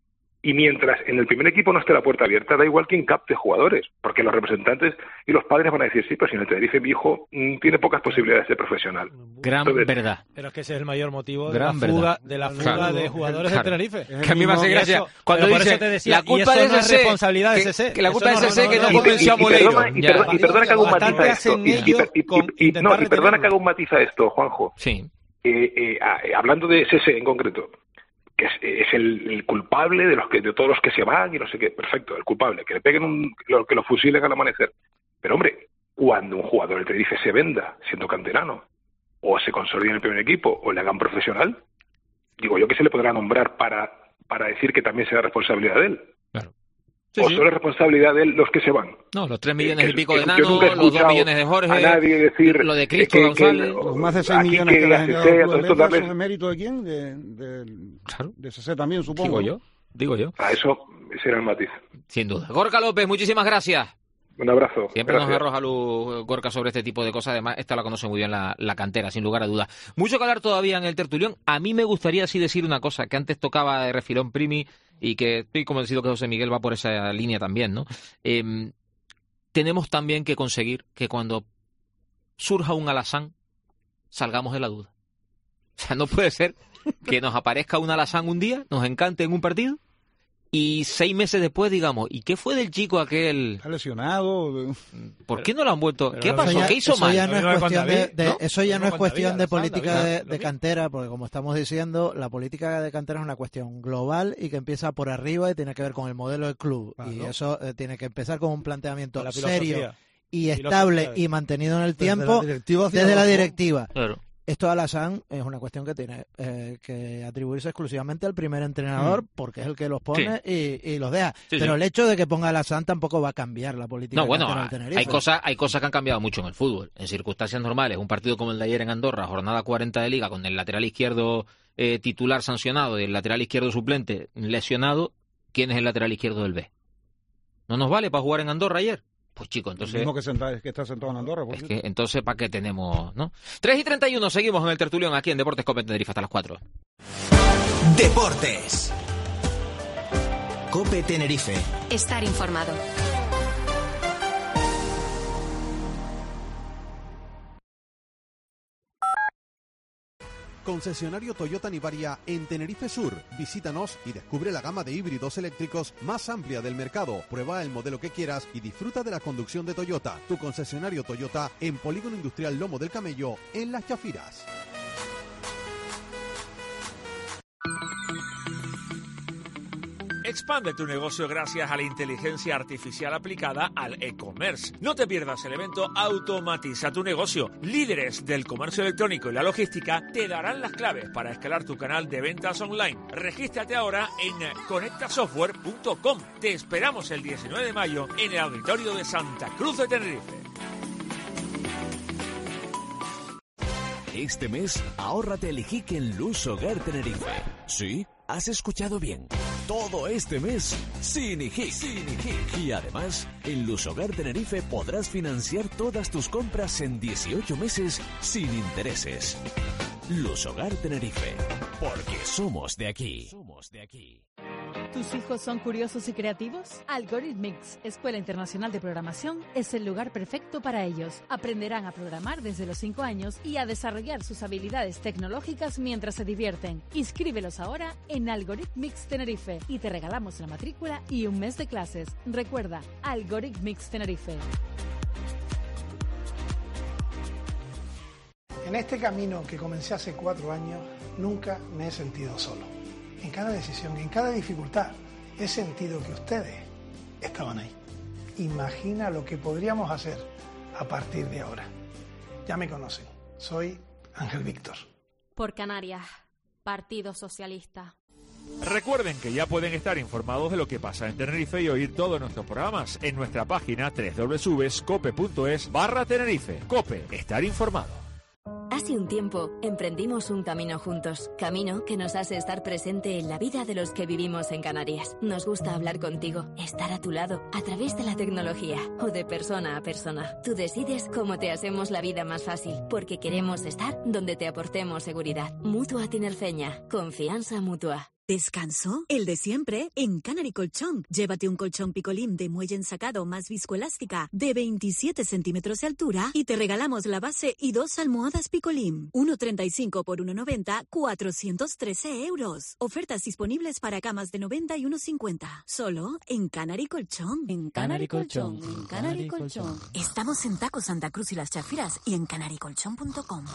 Y mientras en el primer equipo no esté la puerta abierta, da igual quién capte jugadores, porque los representantes y los padres van a decir, sí, pero si en el Tenerife mi hijo mmm, tiene pocas posibilidades de ser profesional. Gran Entonces, verdad. Pero es que ese es el mayor motivo Gran de la fuga, verdad. de, la fuga Claro. de jugadores Claro. del Tenerife. Que a mí me hace gracia Eso- cuando pero por dice, eso te decía, la culpa y eso de no es ese C, responsabilidad de que- ese C. que la culpa Eso de ese C que no y, convenció a y- y Moleiro. perdona, y, Ya. perdona, y perdona que haga un matiz Bastante a esto. hacen Y, y- ellos y- con y- y- intentar no, y perdona retenerlo. que haga un matiz a esto, Juanjo. Sí. Eh, eh, a- eh, hablando de ese C en concreto, que es, es el, el culpable de los que de todos los que se van y no sé qué, perfecto, el culpable, que le peguen un, lo- que lo fusilen al amanecer. Pero hombre, cuando un jugador del Tenerife se venda siendo canterano, o se consolide en el primer equipo, o le hagan profesional, digo yo que se le podrá nombrar para, para decir que también será responsabilidad de él. Claro. Sí, o sí. solo es responsabilidad de él los que se van. No, los tres millones Eh, y que- pico que de yo Nano, nunca he los dos escuchado millones de Jorge, a nadie decir lo de Cristo que- que González. el- Los más de seis aquí millones que que la le han C dado C, al todo Club esto Atlético, darles- ¿eso es mérito de quién? De, de, Claro. de C C también, supongo. Digo ¿no? yo, digo yo. A eso ese era el matiz. Sin duda. Gorka López, muchísimas gracias. Un abrazo. Siempre nos Gracias. arroja luz, Gorka, sobre este tipo de cosas. Además, esta la conoce muy bien la, la cantera, sin lugar a dudas. Mucho que hablar todavía en el tertulión. A mí me gustaría así decir una cosa que antes tocaba de refilón Primi y que estoy convencido que José Miguel va por esa línea también, ¿no? Eh, tenemos también que conseguir que cuando surja un alazán, salgamos de la duda. O sea, no puede ser que nos aparezca un alazán un día, nos encante en un partido y seis meses después digamos, ¿y qué fue del chico aquel? Está lesionado. ¿Por qué no lo han vuelto? pero ¿Qué eso pasó? ya- ¿Qué hizo eso mal? ya no Lo es mismo con cuestión de, David, de- ¿no? eso Lo ya mismo no es con cuestión David, de Alessandro, política David, de, lo de mismo. cantera, porque como estamos diciendo, la política de cantera es una cuestión global y que empieza por arriba y tiene que ver con el modelo del club. Claro. Y eso eh, tiene que empezar con un planteamiento Con la serio filosofía. y Filosofía. estable y mantenido en el Desde la tiempo directiva hacia desde la abajo. directiva. Claro. Esto de Alassane es una cuestión que tiene eh, que atribuirse exclusivamente al primer entrenador Mm. porque es el que los pone y, y los deja. Sí, Pero sí. el hecho de que ponga Alassane tampoco va a cambiar la política No, de bueno, cantera del Tenerife. hay cosas, hay cosas que han cambiado mucho en el fútbol. En circunstancias normales, un partido como el de ayer en Andorra, jornada cuarenta de Liga, con el lateral izquierdo eh, titular sancionado y el lateral izquierdo suplente lesionado, ¿quién es el lateral izquierdo del B? ¿No nos vale para jugar en Andorra ayer? Pues chico, El entonces... mismo que, senta- que está sentado en Andorra. por Es cierto. que entonces, ¿para qué tenemos, no? tres y treinta y uno, seguimos en el tertulión aquí en Deportes Cope Tenerife hasta las cuatro. Deportes. Cope Tenerife. Estar informado. Concesionario Toyota Nivaria en Tenerife Sur. Visítanos y descubre la gama de híbridos eléctricos más amplia del mercado. Prueba el modelo que quieras y disfruta de la conducción de Toyota. Tu concesionario Toyota en Polígono Industrial Lomo del Camello, en Las Chafiras. Expande tu negocio gracias a la inteligencia artificial aplicada al e-commerce. No te pierdas el evento Automatiza tu negocio. Líderes del comercio electrónico y la logística te darán las claves para escalar tu canal de ventas online. Regístrate ahora en conecta software punto com. Te esperamos el diecinueve de mayo en el auditorio de Santa Cruz de Tenerife. Este mes, ahórrate el hic en Luz Hogar Tenerife. ¿Sí? ¿Has escuchado bien? Todo este mes, sin hic. Sin hic. Y además, en Luz Hogar Tenerife podrás financiar todas tus compras en dieciocho meses sin intereses. Luz Hogar Tenerife, porque somos de aquí. Somos de aquí. ¿Tus hijos son curiosos y creativos? Algorithmics, Escuela Internacional de Programación, es el lugar perfecto para ellos. Aprenderán a programar desde los cinco años y a desarrollar sus habilidades tecnológicas mientras se divierten. Inscríbelos ahora en Algorithmics Tenerife y te regalamos la matrícula y un mes de clases. Recuerda, Algorithmics Tenerife. En este camino que comencé hace cuatro años, nunca me he sentido solo. En cada decisión, en cada dificultad, he sentido que ustedes estaban ahí. Imagina lo que podríamos hacer a partir de ahora. Ya me conocen, soy Ángel Víctor. Por Canarias, Partido Socialista. Recuerden que ya pueden estar informados de lo que pasa en Tenerife y oír todos nuestros programas en nuestra página doble u doble u doble u punto cope punto es barra Tenerife. Cope, estar informado. Hace un tiempo emprendimos un camino juntos, camino que nos hace estar presente en la vida de los que vivimos en Canarias. Nos gusta hablar contigo, estar a tu lado, a través de la tecnología o de persona a persona. Tú decides cómo te hacemos la vida más fácil, porque queremos estar donde te aportemos seguridad. Mutua Tinerfeña, confianza mutua. ¿Descanso? El de siempre, en Canary Colchón. Llévate un colchón Picolín de muelle ensacado más viscoelástica de veintisiete centímetros de altura y te regalamos la base y dos almohadas Picolín. uno treinta y cinco por uno noventa, cuatrocientos trece euros. Ofertas disponibles para camas de noventa y uno cincuenta. Solo en Canary Colchón. En Canary Colchón. En Canary Colchón. Estamos en Taco Santa Cruz y Las Chafiras y en canary colchón punto com.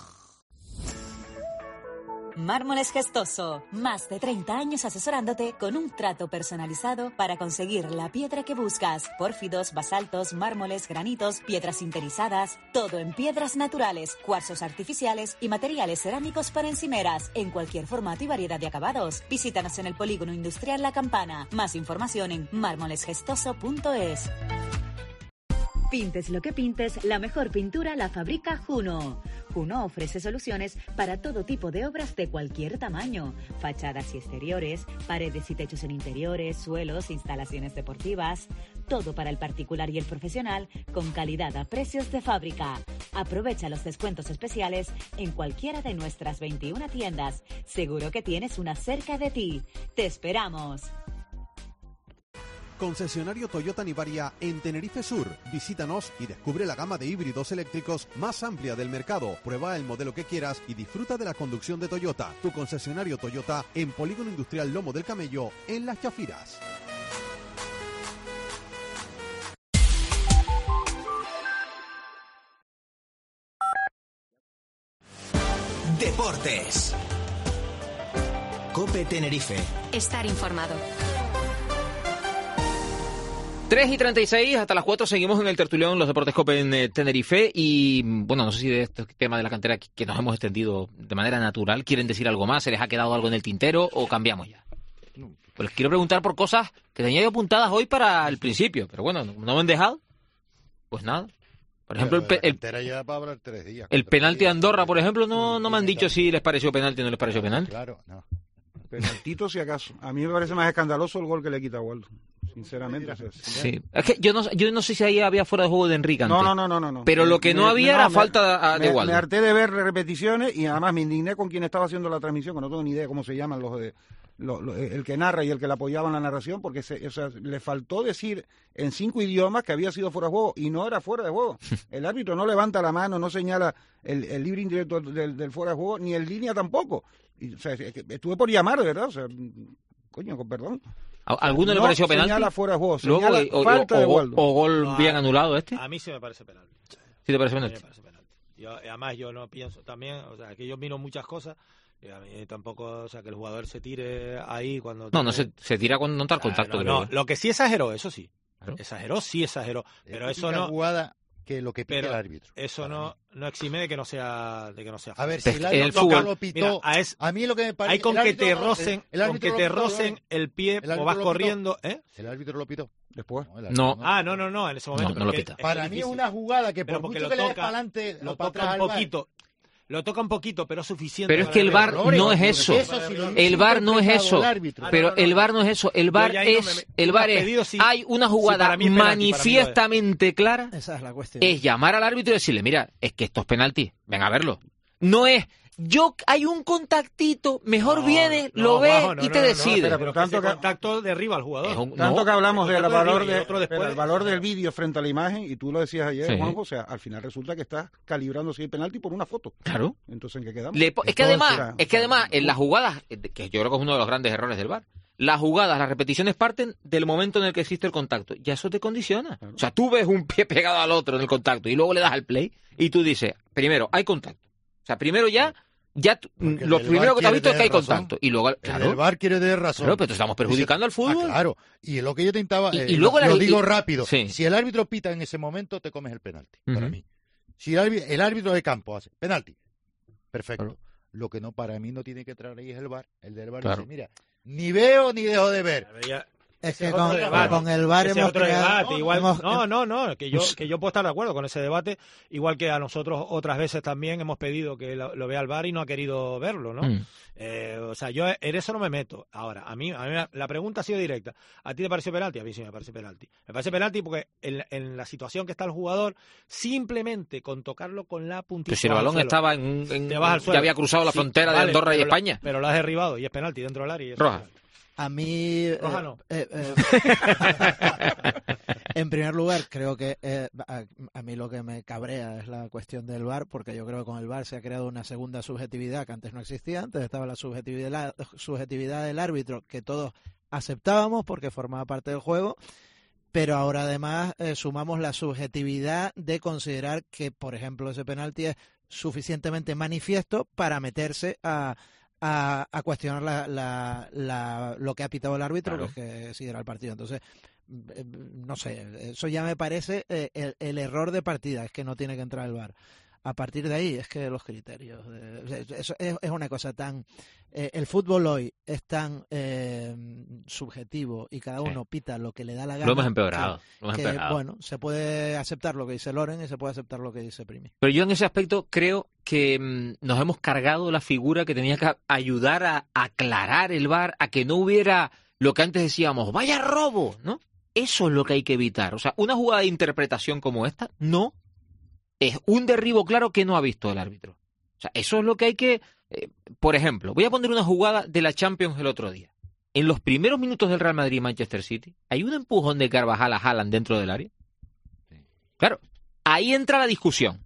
Mármoles Gestoso, más de treinta años asesorándote con un trato personalizado para conseguir la piedra que buscas. Pórfidos, basaltos, mármoles, granitos, piedras sinterizadas, todo en piedras naturales, cuarzos artificiales y materiales cerámicos para encimeras, en cualquier formato y variedad de acabados. Visítanos en el Polígono Industrial La Campana. Más información en mármoles gestoso punto es. Pintes lo que pintes, la mejor pintura la fabrica Juno. Juno ofrece soluciones para todo tipo de obras de cualquier tamaño. Fachadas y exteriores, paredes y techos en interiores, suelos, instalaciones deportivas. Todo para el particular y el profesional, con calidad a precios de fábrica. Aprovecha los descuentos especiales en cualquiera de nuestras veintiuna tiendas. Seguro que tienes una cerca de ti. ¡Te esperamos! Concesionario Toyota Nivaria en Tenerife Sur. Visítanos y descubre la gama de híbridos eléctricos más amplia del mercado. Prueba el modelo que quieras y disfruta de la conducción de Toyota. Tu concesionario Toyota en Polígono Industrial Lomo del Camello, en Las Chafiras. Deportes. COPE Tenerife. Estar informado. tres y treinta y seis, hasta las cuatro seguimos en el tertulión Los Deportes COPE en eh, Tenerife y, bueno, no sé si de este tema de la cantera que, que nos hemos extendido de manera natural, ¿quieren decir algo más? ¿Se les ha quedado algo en el tintero o cambiamos ya? Pues les quiero preguntar por cosas que tenía yo apuntadas hoy para el principio, pero bueno, ¿no, no me han dejado? Pues nada. Por ejemplo, el, pe- el, ya va a hablar tres días, el penalti de Andorra, por ejemplo, no, no me han dicho si les pareció penalti o no les pareció penalti. Claro, no. Penaltito si acaso. A mí me parece más escandaloso el gol que le quita a Waldo. Sinceramente. O sea, sí. Es que yo no, yo no sé si ahí había fuera de juego de Enrique antes. No, no, no, no, no, no. Pero lo que no me, había no, era me, falta de, de me, Waldo. Me harté de ver repeticiones y además me indigné con quien estaba haciendo la transmisión, que no tengo ni idea cómo se llaman los de... Lo, lo, el que narra y el que le apoyaba en la narración, porque se, o sea, le faltó decir en cinco idiomas que había sido fuera de juego y no era fuera de juego. El árbitro no levanta la mano, no señala el, el libre indirecto del, del fuera de juego, ni en línea tampoco. Y, o sea, estuve por llamar, de verdad, o sea, coño, con perdón. ¿A alguno no le pareció penalti? Señala fuera de juego, Luego, señala o, falta o, de o, Waldo. o gol No, bien a, anulado este. A mí sí me parece penalti. ¿Sí te parece A mí penalti? me parece penalti. Yo, además, yo no pienso también, o sea, que yo miro muchas cosas. Y a mí tampoco, o sea, que el jugador se tire ahí cuando... No, tiene... no, se, se tira cuando no está al contacto. No, creo. no, lo que sí exageró, eso sí. Claro. Exageró, sí exageró. Pero Es eso una no... jugada que lo que pide pero el árbitro. Eso no, no exime de que no sea de que no sea A ver, falta. si el árbitro el fútbol, lo pitó, mira, a, es, a mí lo que me parece... hay con el que árbitro, te rocen, el, el con que árbitro te lo pitó, rocen el pie el o árbitro vas lo corriendo, pitó. ¿eh? El árbitro lo pitó. Después. No, No. Ah, no, no, no, en ese momento. No, no lo es que- pita. es Para mí es difícil. una jugada que Pero por porque mucho lo que le des toca- para adelante lo o para toca atrás un al V A R, poquito. Lo toca un poquito, pero es suficiente. Pero es para que el V A R verlo. no es eso. Eso sí lo- El V A R no es interpretado eso. el árbitro. Ah, Pero no, no, no, el V A R no. no es eso. El V A R Yo ya ahí no es... me- El V A R me has es... pedido si- Hay una si jugada para mí es penalti, para mí lo es. manifiestamente clara. Esa es la cuestión. Es llamar al árbitro y decirle, mira, es que esto es penalti. Venga a verlo. No es... Yo, hay un contactito, mejor No, viene, no, lo ve Juanjo, no, y no, te no, no, decide. espera, Pero pero tanto tanto que- contacto derriba al jugador. Es un- Tanto no. que hablamos el del contacto valor, del vídeo y de, otro después. del valor del vídeo frente a la imagen, y tú lo decías ayer, Sí. Juanjo, o sea, al final resulta que estás calibrando si hay penalti por una foto. Claro. Entonces, ¿en qué quedamos? Le po- es que Entonces, además, era- es que además, en las jugadas, eh, que yo creo que es uno de los grandes errores del V A R, las jugadas, las repeticiones parten del momento en el que existe el contacto. Ya eso te condiciona. Claro. O sea, tú ves un pie pegado al otro en el contacto y luego le das al play y tú dices, primero, hay contacto. O sea, primero ya, ya tú- Porque el lo del primero V A R que te has quiere visto es que hay tener razón. contacto. Y luego, El claro, del V A R quiere tener razón. claro, pero te estamos perjudicando al fútbol. Ah, claro. Y lo que yo te intentaba, Y- eh, y luego lo, la- lo digo y- rápido. sí. Si el árbitro pita en ese momento, te comes el penalti, para Ujú. mí. Si el árbitro, el árbitro de campo hace penalti, perfecto. Claro. Lo que no para mí no tiene que traer ahí es el V A R. El del V A R Claro. dice, mira, ni veo ni dejo de ver. Pero ya- Es Ese que es con, otro debate. con el V A R Ese hemos es otro creado- debate. Igual, hemos- no, no, no, que yo, que yo puedo estar de acuerdo con ese debate, igual que a nosotros otras veces también hemos pedido que lo, lo vea el V A R y no ha querido verlo, ¿no? Mm. Eh, o sea, yo en eso no me meto. Ahora, a mí, a mí la pregunta ha sido directa. ¿A ti te pareció penalti? A mí sí me parece penalti. Me parece penalti porque en, en la situación que está el jugador, simplemente con tocarlo con la puntita... Pero si el vas al balón suelo. estaba en, en- Te vas al ya suelo. había cruzado la Sí, frontera de vale, Andorra y pero la- España. pero lo has derribado y es penalti dentro del área. y eso Roja. es penalti. A mí... eh, Roja no. eh, eh, en primer lugar, creo que eh, a, a mí lo que me cabrea es la cuestión del V A R, porque yo creo que con el V A R se ha creado una segunda subjetividad que antes no existía. Antes estaba la subjetividad, la subjetividad del árbitro, que todos aceptábamos porque formaba parte del juego, pero ahora además eh, sumamos la subjetividad de considerar que, por ejemplo, ese penalti es suficientemente manifiesto para meterse a... A, a cuestionar la, la, la, lo que ha pitado el árbitro, Claro. que es que siguiera el partido. Entonces, eh, no sé, eso ya me parece eh, el, el error de partida, es que no tiene que entrar el V A R. A partir de ahí es que los criterios, eh, eso es, es una cosa tan... Eh, el fútbol hoy es tan eh, subjetivo y cada uno Sí. pita lo que le da la gana. Lo hemos empeorado. que- Lo hemos que, empeorado. bueno, se puede aceptar lo que dice Loren y se puede aceptar lo que dice Primi. Pero yo en ese aspecto creo que mm, nos hemos cargado la figura que tenía que ayudar a aclarar el V A R, a que no hubiera lo que antes decíamos, vaya robo, ¿no? Eso es lo que hay que evitar. O sea, una jugada de interpretación como esta, no. Es un derribo claro que no ha visto el árbitro. O sea, eso es lo que hay que... eh, por ejemplo, voy a poner una jugada de la Champions el otro día. En los primeros minutos del Real Madrid y Manchester City, hay un empujón de Carvajal a Haaland dentro del área. Claro, ahí entra la discusión.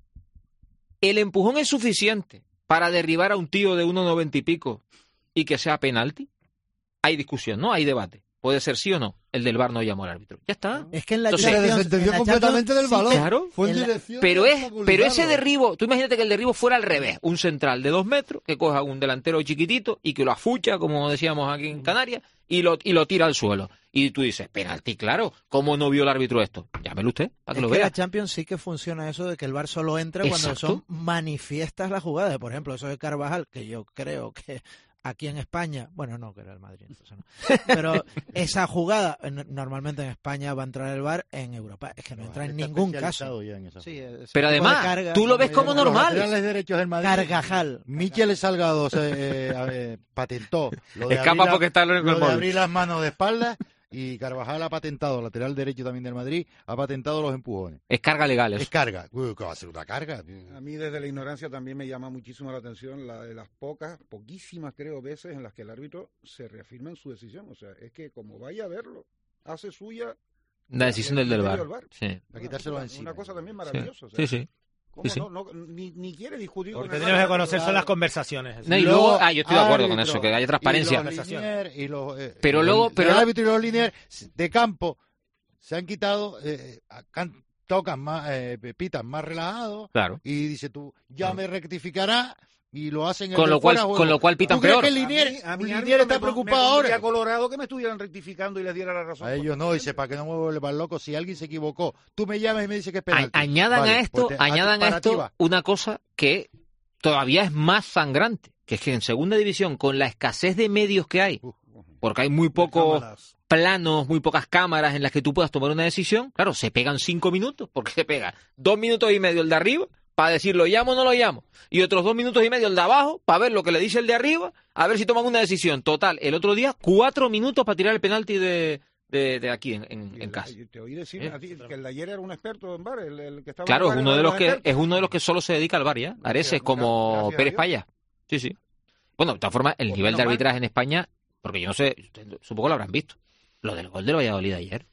¿El empujón es suficiente para derribar a un tío de uno noventa y pico y que sea penalti? Hay discusión, ¿no? Hay debate. Puede ser sí o no. El del V A R no llamó al árbitro. Ya está. Es que en la Entonces, Champions- se desentendió en la completamente Champions del balón. sí, Claro. Fue en En la- dirección Pero de es, pero facultarlo. ese derribo, tú imagínate que el derribo fuera al revés, un central de dos metros que coja un delantero chiquitito y que lo afucha, como decíamos aquí en Canarias, y lo, y lo tira al suelo. Y tú dices, penalti, claro, ¿cómo no vio el árbitro esto? Llámelo usted, para que Es lo que vea. la Champions sí que funciona eso de que el V A R solo entra cuando Exacto. son manifiestas las jugadas. Por ejemplo, eso de Carvajal, que yo creo que aquí en España, bueno, no, que era el Madrid, entonces no. Pero esa jugada, n- normalmente en España va a entrar el V A R, en Europa es que no entra en Está ningún especializado caso. ya en esa Sí, ese Pero tipo de además, cargas tú lo son ves muy como de- Los normal. laterales derechos del Madrid. Cargajal. Michel Salgado se eh, eh, patentó lo de, Escapa abrir, la- porque está Loren con lo el de móvil. abrir las manos de espaldas, y Carvajal ha patentado, lateral derecho también del Madrid, ha patentado los empujones. Es carga legal eso. Es carga. Uy, ¿qué va a ser una carga? A mí desde la ignorancia también me llama muchísimo la atención la de las pocas, poquísimas creo veces en las que el árbitro se reafirma en su decisión. O sea, es que como vaya a verlo, hace suya La decisión del del V A R. criterio del Sí. V A R. A quitárselo Una- encima. Una cosa también Sí, maravillosa. o sea, sí. sí. ¿cómo sí, sí. no- no- ni, ni quiere discutir Lo con que el tenemos que árbitro? conocer son Claro. las conversaciones. No, y luego, Los ah, yo estoy de acuerdo con árbitros eso, que haya transparencia. Y los liniers y los, eh, Pero los- luego- el pero- árbitro y los liniers de campo se han quitado, eh, can- tocan más, eh, pitan más relajados. Claro. Y dice tú, ya me rectificará, y lo hacen el Con de lo cual- fuera, juego. con lo cual pitan ¿Tú crees peor? que el linier, A mí- a mí un árbitro linier está me pon- preocupado me ahora? pondría colorado que me estuvieran rectificando y les diera la razón. A ellos no, dice, para que no me vuelva loco, si alguien se equivocó, tú me llamas y me dices que es A- penalti. añadan Vale, a esto, pues te- añadan a para ti esto va. una cosa que todavía es más sangrante, que es que en segunda división, con la escasez de medios que hay, porque hay muy pocos Cámaras. planos, muy pocas cámaras en las que tú puedas tomar una decisión, claro, se pegan cinco minutos, porque se pega dos minutos y medio el de arriba para decir lo llamo o no lo llamo, y otros dos minutos y medio el de abajo para ver lo que le dice el de arriba, a ver si toman una decisión. Total, el otro día, cuatro minutos para tirar el penalti de, de, de aquí en, en, Y en el- casa. Te oí decir Eh. a ti que el de ayer era un experto en V A R, el, el que estaba Claro, en es el uno VAR de era los que experto. es uno de los que solo se dedica al V A R, ¿ya? Areces Gracias, como gracias a Pérez Dios. Paya. Sí, sí. Bueno, de todas formas, el Pues nivel menos de mal. arbitraje en España, porque yo no sé, ustedes supongo que lo habrán visto, lo del gol del Valladolid ayer.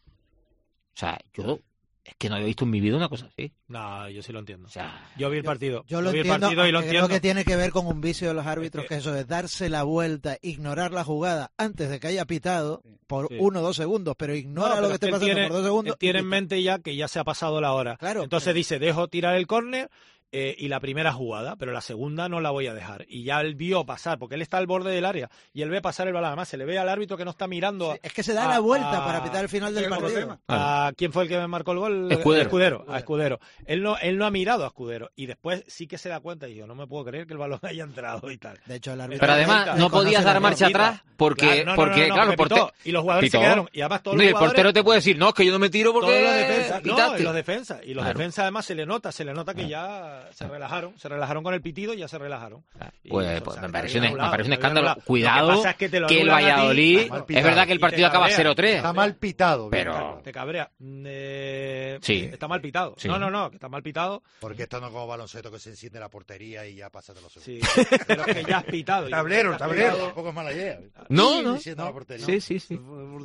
O sea, yo es que no había visto en mi vida una cosa así. No, yo sí lo entiendo. O sea, Yo vi el partido. Yo lo vi el entiendo, partido y lo aunque creo entiendo. que tiene que ver con un vicio de los árbitros, Es que... que- eso es darse la vuelta, ignorar la jugada antes de que haya pitado por Sí. uno o dos segundos, pero ignora No, pero lo que es esté él pasando tiene, por dos segundos. él tiene y en pita. mente ya que ya se ha pasado la hora. Claro. Entonces dice, dejo tirar el córner eh, y la primera jugada, pero la segunda no la voy a dejar. Y ya él vio pasar, porque él está al borde del área, y él ve pasar el balón. Además, se le ve al árbitro que no está mirando. A, es que se da a, la vuelta a, para pitar el final del partido. ¿A quién fue el que me marcó el gol? Escudero. Escudero, a Escudero. Él no, él no ha mirado a Escudero. Y después sí que se da cuenta, y yo no me puedo creer que el balón haya entrado y tal. De hecho, el árbitro. Pero además, no podías dar marcha atrás, porque, claro, no, porque, no, no, claro, porque pitó, y los jugadores pitó. se quedaron. Y además todos No, los y el jugadores, portero te puede decir, no, es que yo no me tiro porque todos los defensas, pitaste. no, y los defensas, y los Claro. defensas además se le nota, se le nota que ya se relajaron, se relajaron con el pitido y ya se relajaron. Y, Pues, o pues sea, me te parece habían un, me anulado, parece un te habían escándalo. anulado. Cuidado, Lo que pasa es que, te lo que el anulan a ti, Valladolid, está mal es pitado. verdad que el Y partido te acaba cabrea. cero tres. Está mal pitado. Pero- Carlos. Te cabrea. Eh, Sí. Está mal pitado. Sí. No, no, no, que está mal pitado. Porque esto no es como baloncesto que se enciende la portería y ya pasa de los segundos. Sí, pero es que ya has pitado. Tablero, Ya has tablero. pitado. Tampoco es mala idea. No, Sí, no. enciende la portería. Sí, sí, sí.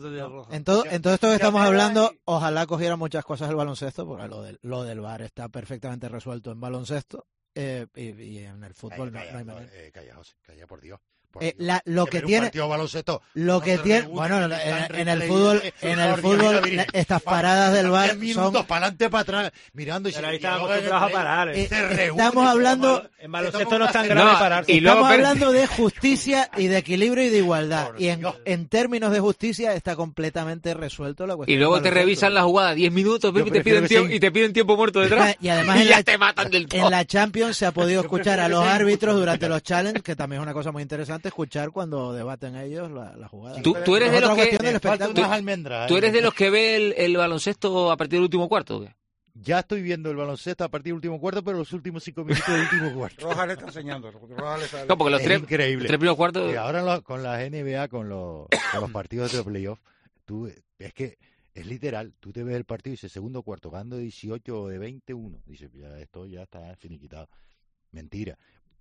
En todo, en todo esto que estamos hablando, ojalá cogiera muchas cosas del baloncesto, porque lo del, lo del V A R está perfectamente resuelto en baloncesto eh, y, y en el fútbol Calla, no, no hay calla, manera. eh, calla, José, calla, por Dios. Por Eh, Dios. la- lo Que que ver un tiene, partido de baloncesto lo no que se tiene, reúne, bueno, ni en, están en el retraídos, fútbol, es en el extraordinario, fútbol, mire. estas paradas del V A R diez son. minutos para adelante, para atrás, mirando y Pero se- ahí y están luego acostumbrados a entre- parar. Eh, se reúnen, estamos hablando, En baloncesto no es tan No, grave no, pararse. y luego estamos per- hablando de justicia y de equilibrio y de igualdad. Por Y en, Dios. en términos de justicia está completamente resuelto la cuestión. Y luego del te baloncesto. revisan la jugada diez minutos, Yo y te prefiero piden que tiempo, sea- y te piden tiempo muerto detrás. Y además en ya la, te matan del todo. en la Champions se ha podido Yo escuchar a prefiero los que sea árbitros durante los challenges, que también es una cosa muy interesante escuchar cuando debaten ellos la, la jugada. Tú- tú eres Es de otra los que- cuestión del Me faltan espectáculo. unas almendras. ¿Tú eh. eres de los que ve el, el baloncesto a partir del último cuarto o qué? Ya estoy viendo el baloncesto a partir del último cuarto, pero los últimos cinco minutos del último cuarto. Rojas le está enseñando. Rojas le está... No, porque los Es tres, increíble. los tres primeros cuartos... Y ahora lo- con las N B A, con los, con los partidos de playoff, tú, es que es literal, tú te ves el partido y dices, segundo cuarto, ganando de dieciocho o de veintiuno. Dices, ya esto ya está finiquitado. Mentira.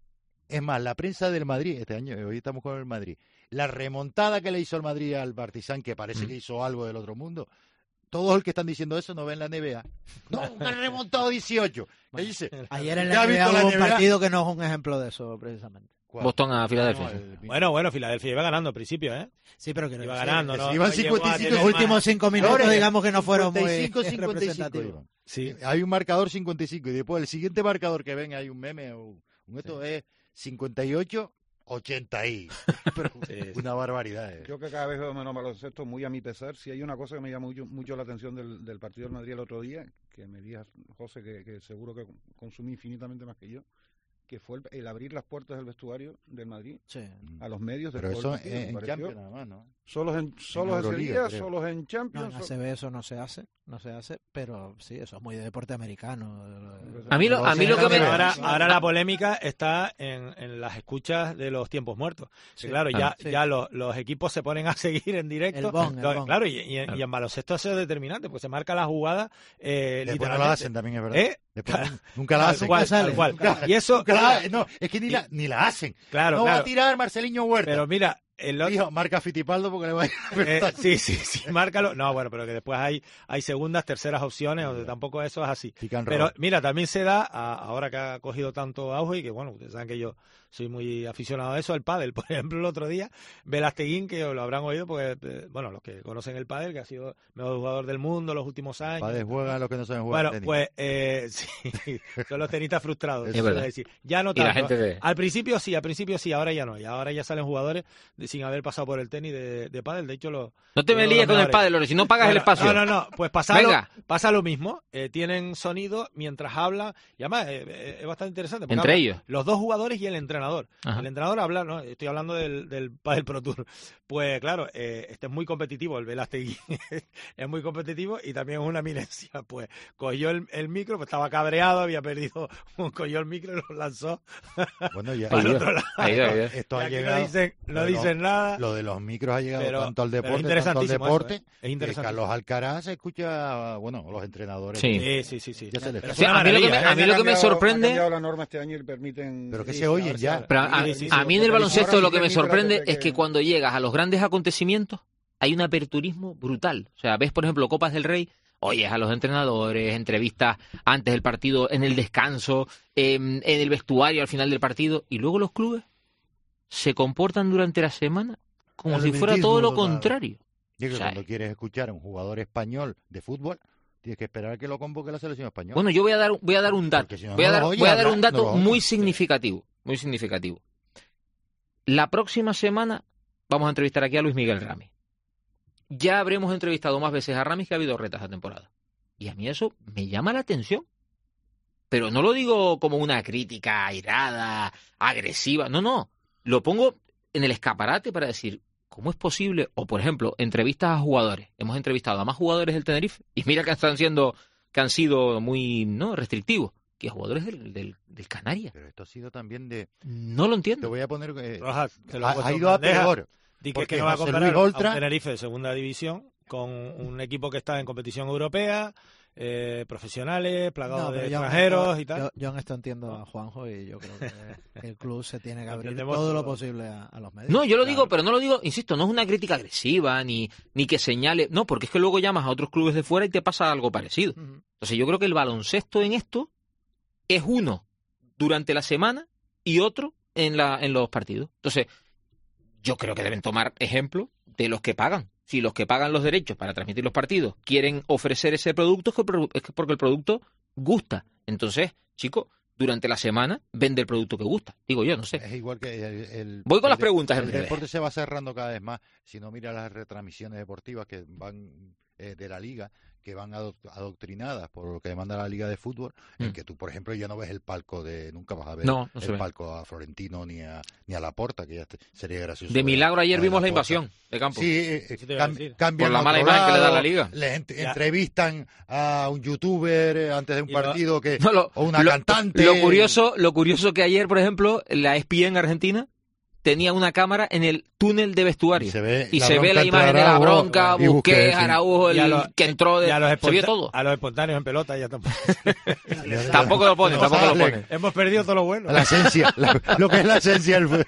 Es más, la prensa del Madrid, este año, hoy estamos con el Madrid, la remontada que le hizo el Madrid al Partizan, que parece Mm. que hizo algo del otro mundo, todos los que están diciendo eso no ven la N B A. No, han remontado dieciocho. ¿Qué dice? Ayer en ¿Ya la has N B A visto la hubo un N B A? partido que no es un ejemplo de eso, precisamente. ¿Cuál? Boston a Filadelfia. No, sí. el- Bueno, bueno, Filadelfia iba ganando al principio, ¿eh? Sí, pero que Iba sí, ganando, que ¿no? se iban No llegó a cincuenta y cinco, tener Los más- últimos cinco minutos, Lore, digamos que no fueron muy cincuenta y cinco, cincuenta y cinco representativos. iban. Sí. Hay un marcador cincuenta y cinco y después el siguiente marcador que ven hay un meme o un esto es cincuenta y ocho ochenta y pero Sí, sí. una barbaridad. eh. Yo que cada vez veo menos baloncesto, muy a mi pesar. Si hay una cosa que me llama mucho, mucho la atención del, del partido del Madrid el otro día, que me dijo José que, que seguro que consumí infinitamente más que yo, que fue el, el abrir las puertas del vestuario del Madrid Sí. a los medios. Pero después eso del partido, en, me en pareció. Champions nada más, ¿no? Solos en, solos ese Euroliga, día, creo. solos en No, Champions. en A so- C B eso no se hace, no se hace, pero sí, eso es muy de deporte americano. A mí lo, a mí lo que me... Ahora, ahora la polémica está en, en las escuchas de los tiempos muertos. Sí. Claro, ya, Sí. ya los, los equipos se ponen a seguir en directo. El bong, el Claro, bong. claro, y, y en- y en baloncesto eso es determinante, pues se marca la jugada eh, Después no la literalmente. hacen también, es verdad. ¿Eh? Después nun- nunca la Tal hacen. cual, sale. tal cual. Nunca- Y eso, nunca la- no, es que ni la, ni la hacen. claro, no va a claro. tirar Marceliño Huerta. Pero mira, el otro- Dijo, marca a Fittipaldo porque le va a ir a Eh, apretar. sí, sí, sí, márcalo. No, bueno, pero que después hay, hay segundas, terceras opciones, donde tampoco eso es así. Pick and Pero roll. mira, también se da, a- ahora que ha cogido tanto auge, y que bueno, ustedes saben que yo soy muy aficionado a eso, al pádel. Por ejemplo, el otro día, Velasteguín, que lo habrán oído, porque, eh, bueno, los que conocen el pádel, que ha sido mejor jugador del mundo los últimos años. Padres juegan los que no saben jugar. Bueno, tenis. pues eh, sí, son los tenistas frustrados. Es eso verdad. es decir, ya no Y la tanto. gente de- Al principio sí, al principio sí, ahora ya no. Y ahora ya salen jugadores de- sin haber pasado por el tenis de, de pádel. De hecho, lo, No te me uno de líes los con el mejores. padre, Lore, si no pagas el Bueno, espacio. No, no, no, pues pasa, lo, Venga. pasa lo mismo. Eh, tienen sonido mientras hablan. Y además eh, eh, es bastante interesante. porque Entre hablan ellos. los dos jugadores y el entrenador. Ajá. El entrenador habla, ¿no? Estoy hablando del, del Padel Pro Tour. Pues claro, eh, este es muy competitivo, el Velastegui es muy competitivo y también es una eminencia. Pues cogió el, el micro, pues estaba cabreado, había perdido, cogió el micro y lo lanzó Bueno, ya, para el Ahí otro va, lado. ahí va, ahí va. esto Y ha aquí llegado. no dicen, no lo de los- dicen nada. Lo de los micros ha llegado Pero- tanto al pero deporte, es tanto al interesantísimo deporte, eso, ¿eh? Es que interesante. Carlos Alcaraz se escucha, bueno, los entrenadores. Sí. Sí, sí, sí, sí. Ya se les- Pero es Sí, una a mí lo que me- maravilla, a mí ¿eh? lo que me Ha cambiado- sorprende- Ha cambiado la norma este año y permiten... Pero que sí, se oyen ahora sí, ya. ahora. Pero a, Sí, sí, sí, a mí en el porque baloncesto ahora lo sí que me permite la sorprende gente es que cuando llegas a los grandes acontecimientos hay un aperturismo brutal. O sea, ves, por ejemplo, Copas del Rey, oyes a los entrenadores, entrevistas antes del partido, en el descanso, en, en el vestuario al final del partido, y luego los clubes se comportan durante la semana como si fuera todo lo Hermetismo total. contrario. Y que O sea, cuando quieres escuchar a un jugador español de fútbol, Tienes que esperar a que lo convoque la selección española. Bueno, yo voy a dar, voy a dar un dato. Si no, voy a no dar, oye, voy a dar hablar, un dato no muy significativo. Muy significativo. La próxima semana vamos a entrevistar aquí a Luis Miguel Ramis. Ya habremos entrevistado más veces a Ramis que ha habido retas esta temporada. Y a mí eso me llama la atención. Pero no lo digo como una crítica airada, agresiva. No, no. Lo pongo en el escaparate para decir, ¿cómo es posible? O, por ejemplo, entrevistas a jugadores. Hemos entrevistado a más jugadores del Tenerife. Y mira que están siendo, que han sido muy no restrictivos. Que jugadores del, del, del Canarias. Pero esto ha sido también de... No lo entiendo. Te voy a poner... Eh, Rojas, te lo ha, he ha ido a peor. Di que, que no va a comparar a un Tenerife de segunda división con un equipo que está en competición europea, eh, profesionales, plagados no, de yo, extranjeros yo, y tal. Yo, yo en esto entiendo a Juanjo y yo creo que el club se tiene que abrir todo, todo lo posible a, a los medios. No, yo lo digo, pero no lo digo, insisto, no es una crítica agresiva ni, ni que señale, no, porque es que luego llamas a otros clubes de fuera y te pasa algo parecido. Uh-huh. Entonces yo creo que el baloncesto en esto es uno durante la semana y otro en, la, en los partidos. Entonces, yo creo que deben tomar ejemplo de los que pagan. Si los que pagan los derechos para transmitir los partidos quieren ofrecer ese producto, es porque el producto gusta. Entonces, chicos, durante la semana vende el producto que gusta. Digo yo, no sé. Es igual que el... el Voy con el las preguntas. El, en el breve. deporte se va cerrando cada vez más. Si no mira las retransmisiones deportivas que van eh, de la liga, que van adoctrinadas por lo que demanda la Liga de Fútbol, mm. en que tú, por ejemplo, ya no ves el palco de... Nunca vas a ver no, no el palco a Florentino ni a, ni a Laporta, que ya te, sería gracioso. De milagro ayer vimos la invasión de campo. Sí, eh, sí cam, cambian por la mala imagen que le da la Liga. Le ent entrevistan a un youtuber eh, antes de un partido que no, lo, o una lo, cantante. Lo curioso, lo curioso que ayer, por ejemplo, la E S P N Argentina tenía una cámara en el túnel de vestuario. Y se ve y la, se ve la imagen de la bronca, Busquets, Araujo, el los, que entró de... Se vio todo. A los espontáneos en pelota ya tampoco. tampoco lo ponen, tampoco lo ponen. Hemos perdido todo lo bueno. La esencia, la, lo que es la esencia del...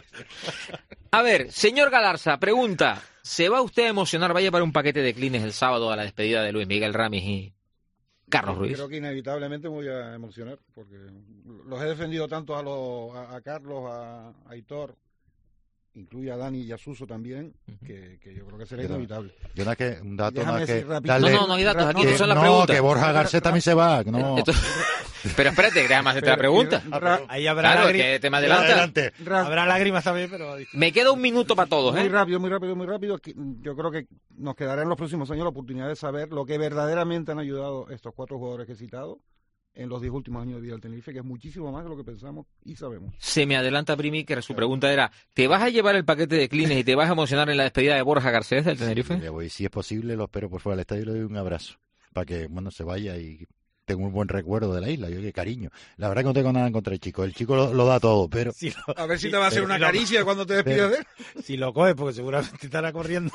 A ver, señor Galarza, pregunta. ¿Se va usted a emocionar? ¿Va a llevar un paquete de clines el sábado a la despedida de Luis Miguel Ramis y Carlos Ruiz? Creo que inevitablemente me voy a emocionar, porque los he defendido tanto a, los, a, a Carlos, a, a Aitor, incluye a Dani y a Suso también, uh-huh. que, que yo creo que será yo inevitable. Yo no es que un dato Déjame no es que darle, no, no, no hay datos, aquí que, son las no, preguntas. que Borja Garcés también se va, no. Esto, pero espérate, que además te la pregunta. Ra, ahí habrá claro, lágrimas. que te me adelanta. Habrá lágrimas también, pero... Me queda un minuto para todos, ¿eh? Muy rápido, muy rápido, muy rápido. Yo creo que nos quedará en los próximos años la oportunidad de saber lo que verdaderamente han ayudado estos cuatro jugadores que he citado en los diez últimos años de vida del Tenerife, que es muchísimo más de lo que pensamos y sabemos. Se me adelanta, Primi, que su pregunta era, ¿te vas a llevar el paquete de clines y te vas a emocionar en la despedida de Borja Garcés del Tenerife? Sí, voy, si es posible, lo espero por fuera del estadio y le doy un abrazo, para que, bueno, se vaya y tengo un buen recuerdo de la isla. Yo, qué cariño. La verdad que no tengo nada en contra del chico. El chico lo, lo da todo, pero... Sí, lo, a ver si te va a hacer una caricia lo, cuando te despidas de él. Si lo coges, porque seguramente estará corriendo.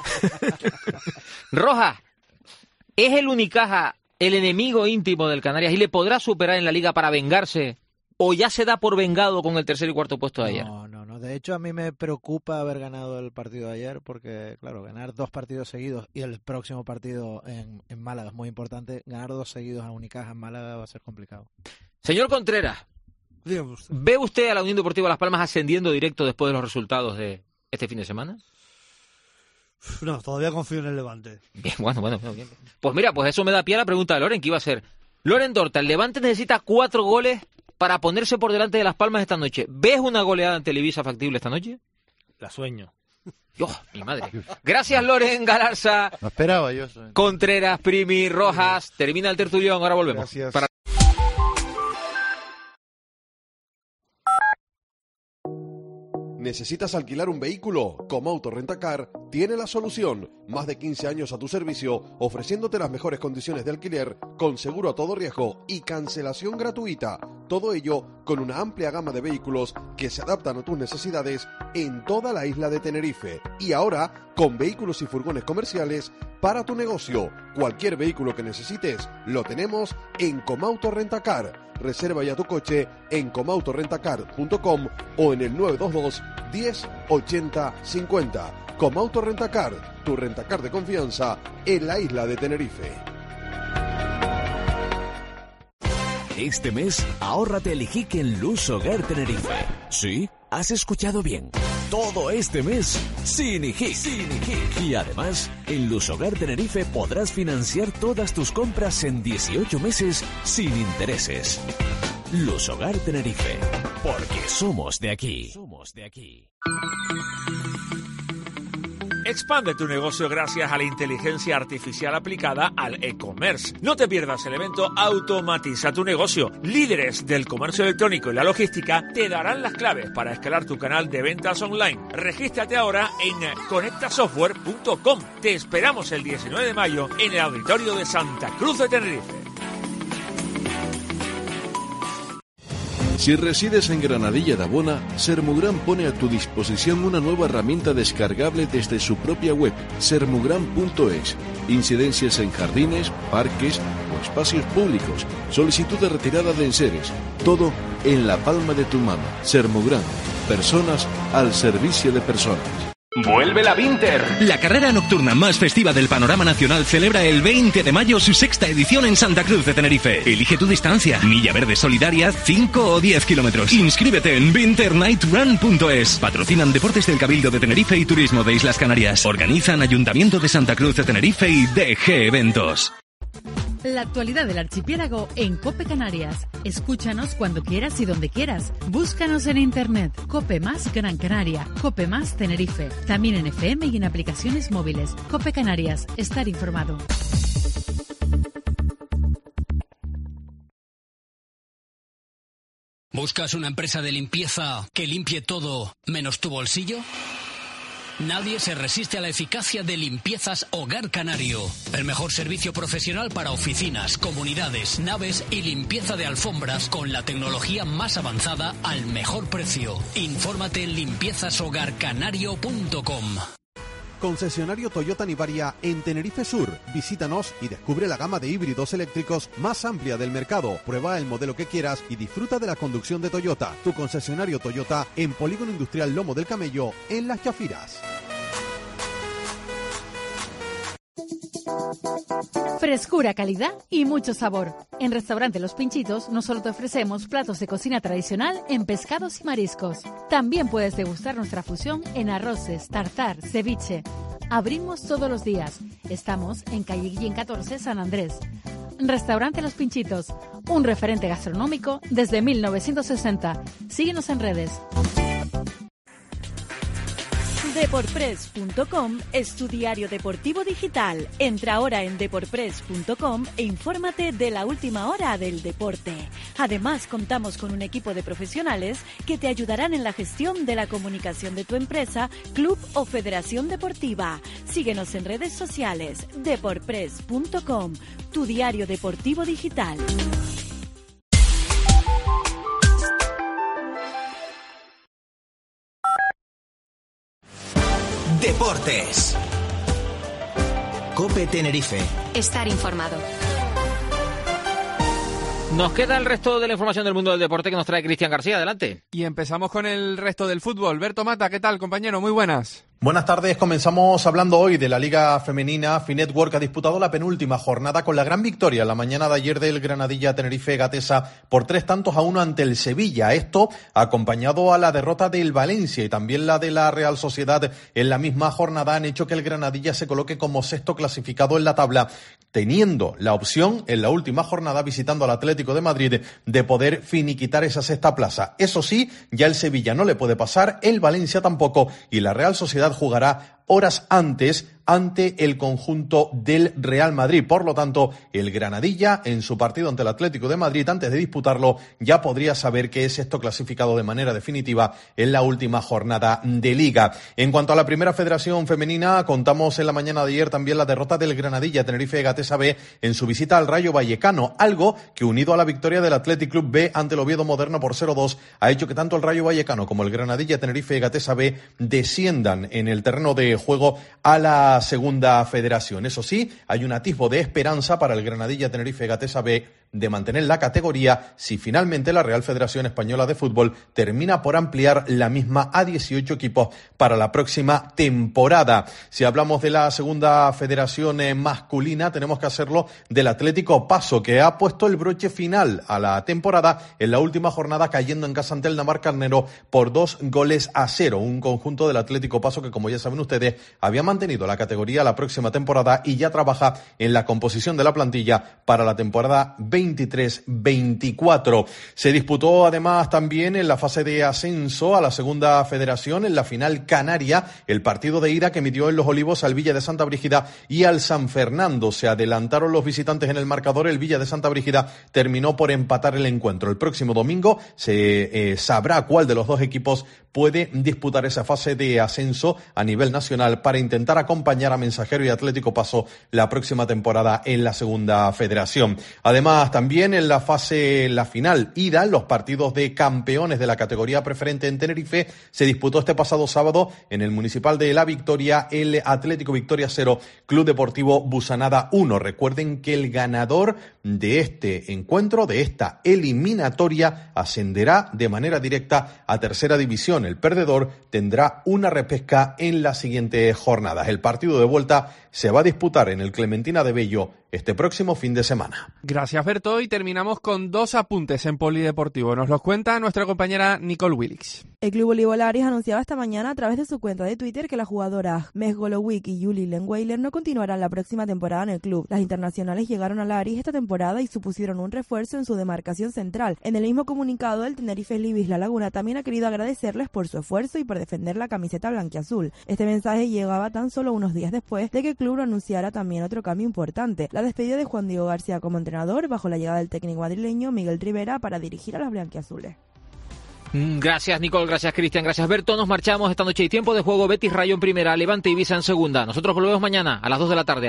Roja, ¿es el Unicaja el enemigo íntimo del Canarias y le podrá superar en la liga para vengarse? ¿O ya se da por vengado con el tercer y cuarto puesto de ayer? No, no, no. De hecho, a mí me preocupa haber ganado el partido de ayer porque, claro, ganar dos partidos seguidos y el próximo partido en, en Málaga es muy importante. Ganar dos seguidos a Unicaja en Málaga va a ser complicado. Señor Contreras, Dígame usted. ¿ve usted a la Unión Deportiva Las Palmas ascendiendo directo después de los resultados de este fin de semana? No, todavía confío en el Levante. Bien, bueno, bueno, bien. Pues mira, pues eso me da pie a la pregunta de Loren, que iba a ser, Loren Dorta, el Levante necesita cuatro goles para ponerse por delante de Las Palmas esta noche. ¿Ves una goleada en Televisa factible esta noche? La sueño. ¡Oh, mi madre! Gracias, Loren, Galarza. No esperaba yo eso. Contreras, Primi, Rojas. Termina el tertulión, ahora volvemos. Gracias. Para... ¿Necesitas alquilar un vehículo? Comauto Rentacar tiene la solución. Más de quince años a tu servicio, ofreciéndote las mejores condiciones de alquiler, con seguro a todo riesgo y cancelación gratuita. Todo ello con una amplia gama de vehículos que se adaptan a tus necesidades en toda la isla de Tenerife. Y ahora, con vehículos y furgones comerciales para tu negocio. Cualquier vehículo que necesites, lo tenemos en Comauto Rentacar. Reserva ya tu coche en comauto rentacar punto com o en el nueve dos dos, diez, ochenta, cincuenta. Comauto Rentacar, tu rentacar de confianza en la isla de Tenerife. Este mes, ahórrate el hique en Luz Hogar Tenerife. Sí, has escuchado bien. Todo este mes, sin hic. Y además, en Lusogar Tenerife podrás financiar todas tus compras en dieciocho meses sin intereses. Lusogar Tenerife, porque somos de aquí. Somos de aquí. Expande tu negocio gracias a la inteligencia artificial aplicada al e-commerce. No te pierdas el evento Automatiza tu negocio. Líderes del comercio electrónico y la logística te darán las claves para escalar tu canal de ventas online. Regístrate ahora en conecta software punto com. Te esperamos el diecinueve de mayo en el auditorio de Santa Cruz de Tenerife. Si resides en Granadilla de Abona, Sermugran pone a tu disposición una nueva herramienta descargable desde su propia web, sermugran punto es. Incidencias en jardines, parques o espacios públicos, solicitud de retirada de enseres, todo en la palma de tu mano. Sermugran, personas al servicio de personas. ¡Vuelve la Vinter! La carrera nocturna más festiva del panorama nacional celebra el veinte de mayo su sexta edición en Santa Cruz de Tenerife. Elige tu distancia, milla verde solidaria, cinco o diez kilómetros. Inscríbete en vinter night run punto es. Patrocinan Deportes del Cabildo de Tenerife y Turismo de Islas Canarias. Organizan Ayuntamiento de Santa Cruz de Tenerife y D G Eventos. La actualidad del archipiélago en COPE Canarias. Escúchanos cuando quieras y donde quieras. Búscanos en internet. COPE Más Gran Canaria. COPE Más Tenerife. También en F M y en aplicaciones móviles. COPE Canarias. Estar informado. ¿Buscas una empresa de limpieza que limpie todo menos tu bolsillo? Nadie se resiste a la eficacia de Limpiezas Hogar Canario. El mejor servicio profesional para oficinas, comunidades, naves y limpieza de alfombras con la tecnología más avanzada al mejor precio. Infórmate en limpiezas hogar canario punto com. Concesionario Toyota Nivaria en Tenerife Sur. Visítanos y descubre la gama de híbridos eléctricos más amplia del mercado. Prueba el modelo que quieras y disfruta de la conducción de Toyota. Tu concesionario Toyota en Polígono Industrial Lomo del Camello, en Las Chafiras. Frescura, calidad y mucho sabor. En Restaurante Los Pinchitos no solo te ofrecemos platos de cocina tradicional en pescados y mariscos. También puedes degustar nuestra fusión en arroces, tartar, ceviche. Abrimos todos los días. Estamos en calle Guillén catorce, San Andrés. Restaurante Los Pinchitos, un referente gastronómico desde mil novecientos sesenta. Síguenos en redes. Deporpress punto com es tu diario deportivo digital. Entra ahora en deporpress punto com e infórmate de la última hora del deporte. Además, contamos con un equipo de profesionales que te ayudarán en la gestión de la comunicación de tu empresa, club o federación deportiva. Síguenos en redes sociales. Deporpress punto com, tu diario deportivo digital. Deportes. COPE Tenerife. Estar informado. Nos queda el resto de la información del mundo del deporte que nos trae Cristian García. Adelante. Y empezamos con el resto del fútbol. Berto Mata, ¿qué tal, compañero? Muy buenas. Buenas tardes, comenzamos hablando hoy de la Liga Femenina. Finetwork ha disputado la penúltima jornada con la gran victoria la mañana de ayer del Granadilla Tenerife Gatesa por tres tantos a uno ante el Sevilla. Esto acompañado a la derrota del Valencia y también la de la Real Sociedad en la misma jornada han hecho que el Granadilla se coloque como sexto clasificado en la tabla, teniendo la opción en la última jornada visitando al Atlético de Madrid de poder finiquitar esa sexta plaza. Eso sí, ya el Sevilla no le puede pasar, el Valencia tampoco y la Real Sociedad jugará horas antes ante el conjunto del Real Madrid. Por lo tanto, el Granadilla, en su partido ante el Atlético de Madrid, antes de disputarlo, ya podría saber que es sexto clasificado de manera definitiva en la última jornada de Liga. En cuanto a la primera federación femenina, contamos en la mañana de ayer también la derrota del Granadilla Tenerife Gatesa B en su visita al Rayo Vallecano, algo que unido a la victoria del Athletic Club B ante el Oviedo Moderno por cero dos, ha hecho que tanto el Rayo Vallecano como el Granadilla Tenerife Gatesa B desciendan en el terreno de juego a la segunda federación. Eso sí, hay un atisbo de esperanza para el Granadilla Tenerife Gatesa B de mantener la categoría si finalmente la Real Federación Española de Fútbol termina por ampliar la misma a dieciocho equipos para la próxima temporada. Si hablamos de la segunda federación eh, masculina, tenemos que hacerlo del Atlético Paso, que ha puesto el broche final a la temporada en la última jornada, cayendo en casa ante el Navarcarnero por dos goles a cero. Un conjunto del Atlético Paso que, como ya saben ustedes, había mantenido la categoría la próxima temporada y ya trabaja en la composición de la plantilla para la temporada veintitrés veinticuatro. Se disputó además también en la fase de ascenso a la segunda federación, en la final canaria, el partido de ida que midió en Los Olivos al Villa de Santa Brígida y al San Fernando. Se adelantaron los visitantes en el marcador, el Villa de Santa Brígida terminó por empatar el encuentro. El próximo domingo se eh, sabrá cuál de los dos equipos puede disputar esa fase de ascenso a nivel nacional para intentar acompañar a Mensajero y Atlético Paso la próxima temporada en la segunda federación. Además, también en la fase, la final ida, los partidos de campeones de la categoría preferente en Tenerife, se disputó este pasado sábado en el Municipal de La Victoria, el Atlético Victoria cero, Club Deportivo Busanada uno. Recuerden que el ganador de este encuentro, de esta eliminatoria, ascenderá de manera directa a tercera división. El perdedor tendrá una repesca en las siguientes jornadas. El partido de vuelta se va a disputar en el Clementina de Bello este próximo fin de semana. Gracias, Berto, y terminamos con dos apuntes en polideportivo. Nos los cuenta nuestra compañera Nicole Willix. El Club Bolivolaris anunciaba esta mañana a través de su cuenta de Twitter que las jugadoras Meg Golowick y Julie Lenweiler no continuarán la próxima temporada en el club. Las internacionales llegaron al Aris esta temporada y supusieron un refuerzo en su demarcación central. En el mismo comunicado, el Tenerife Libis La Laguna también ha querido agradecerles por su esfuerzo y por defender la camiseta blanquiazul. Este mensaje llegaba tan solo unos días después de que el club anunciara también otro cambio importante: la despedida de Juan Diego García como entrenador bajo la llegada del técnico madrileño Miguel Rivera para dirigir a las blanquiazules. Gracias, Nicole, gracias, Cristian, gracias, Berto. Nos marchamos esta noche y tiempo de juego. Betis Rayo en primera, Levante Ibiza en segunda. Nosotros volvemos mañana a las dos de la tarde.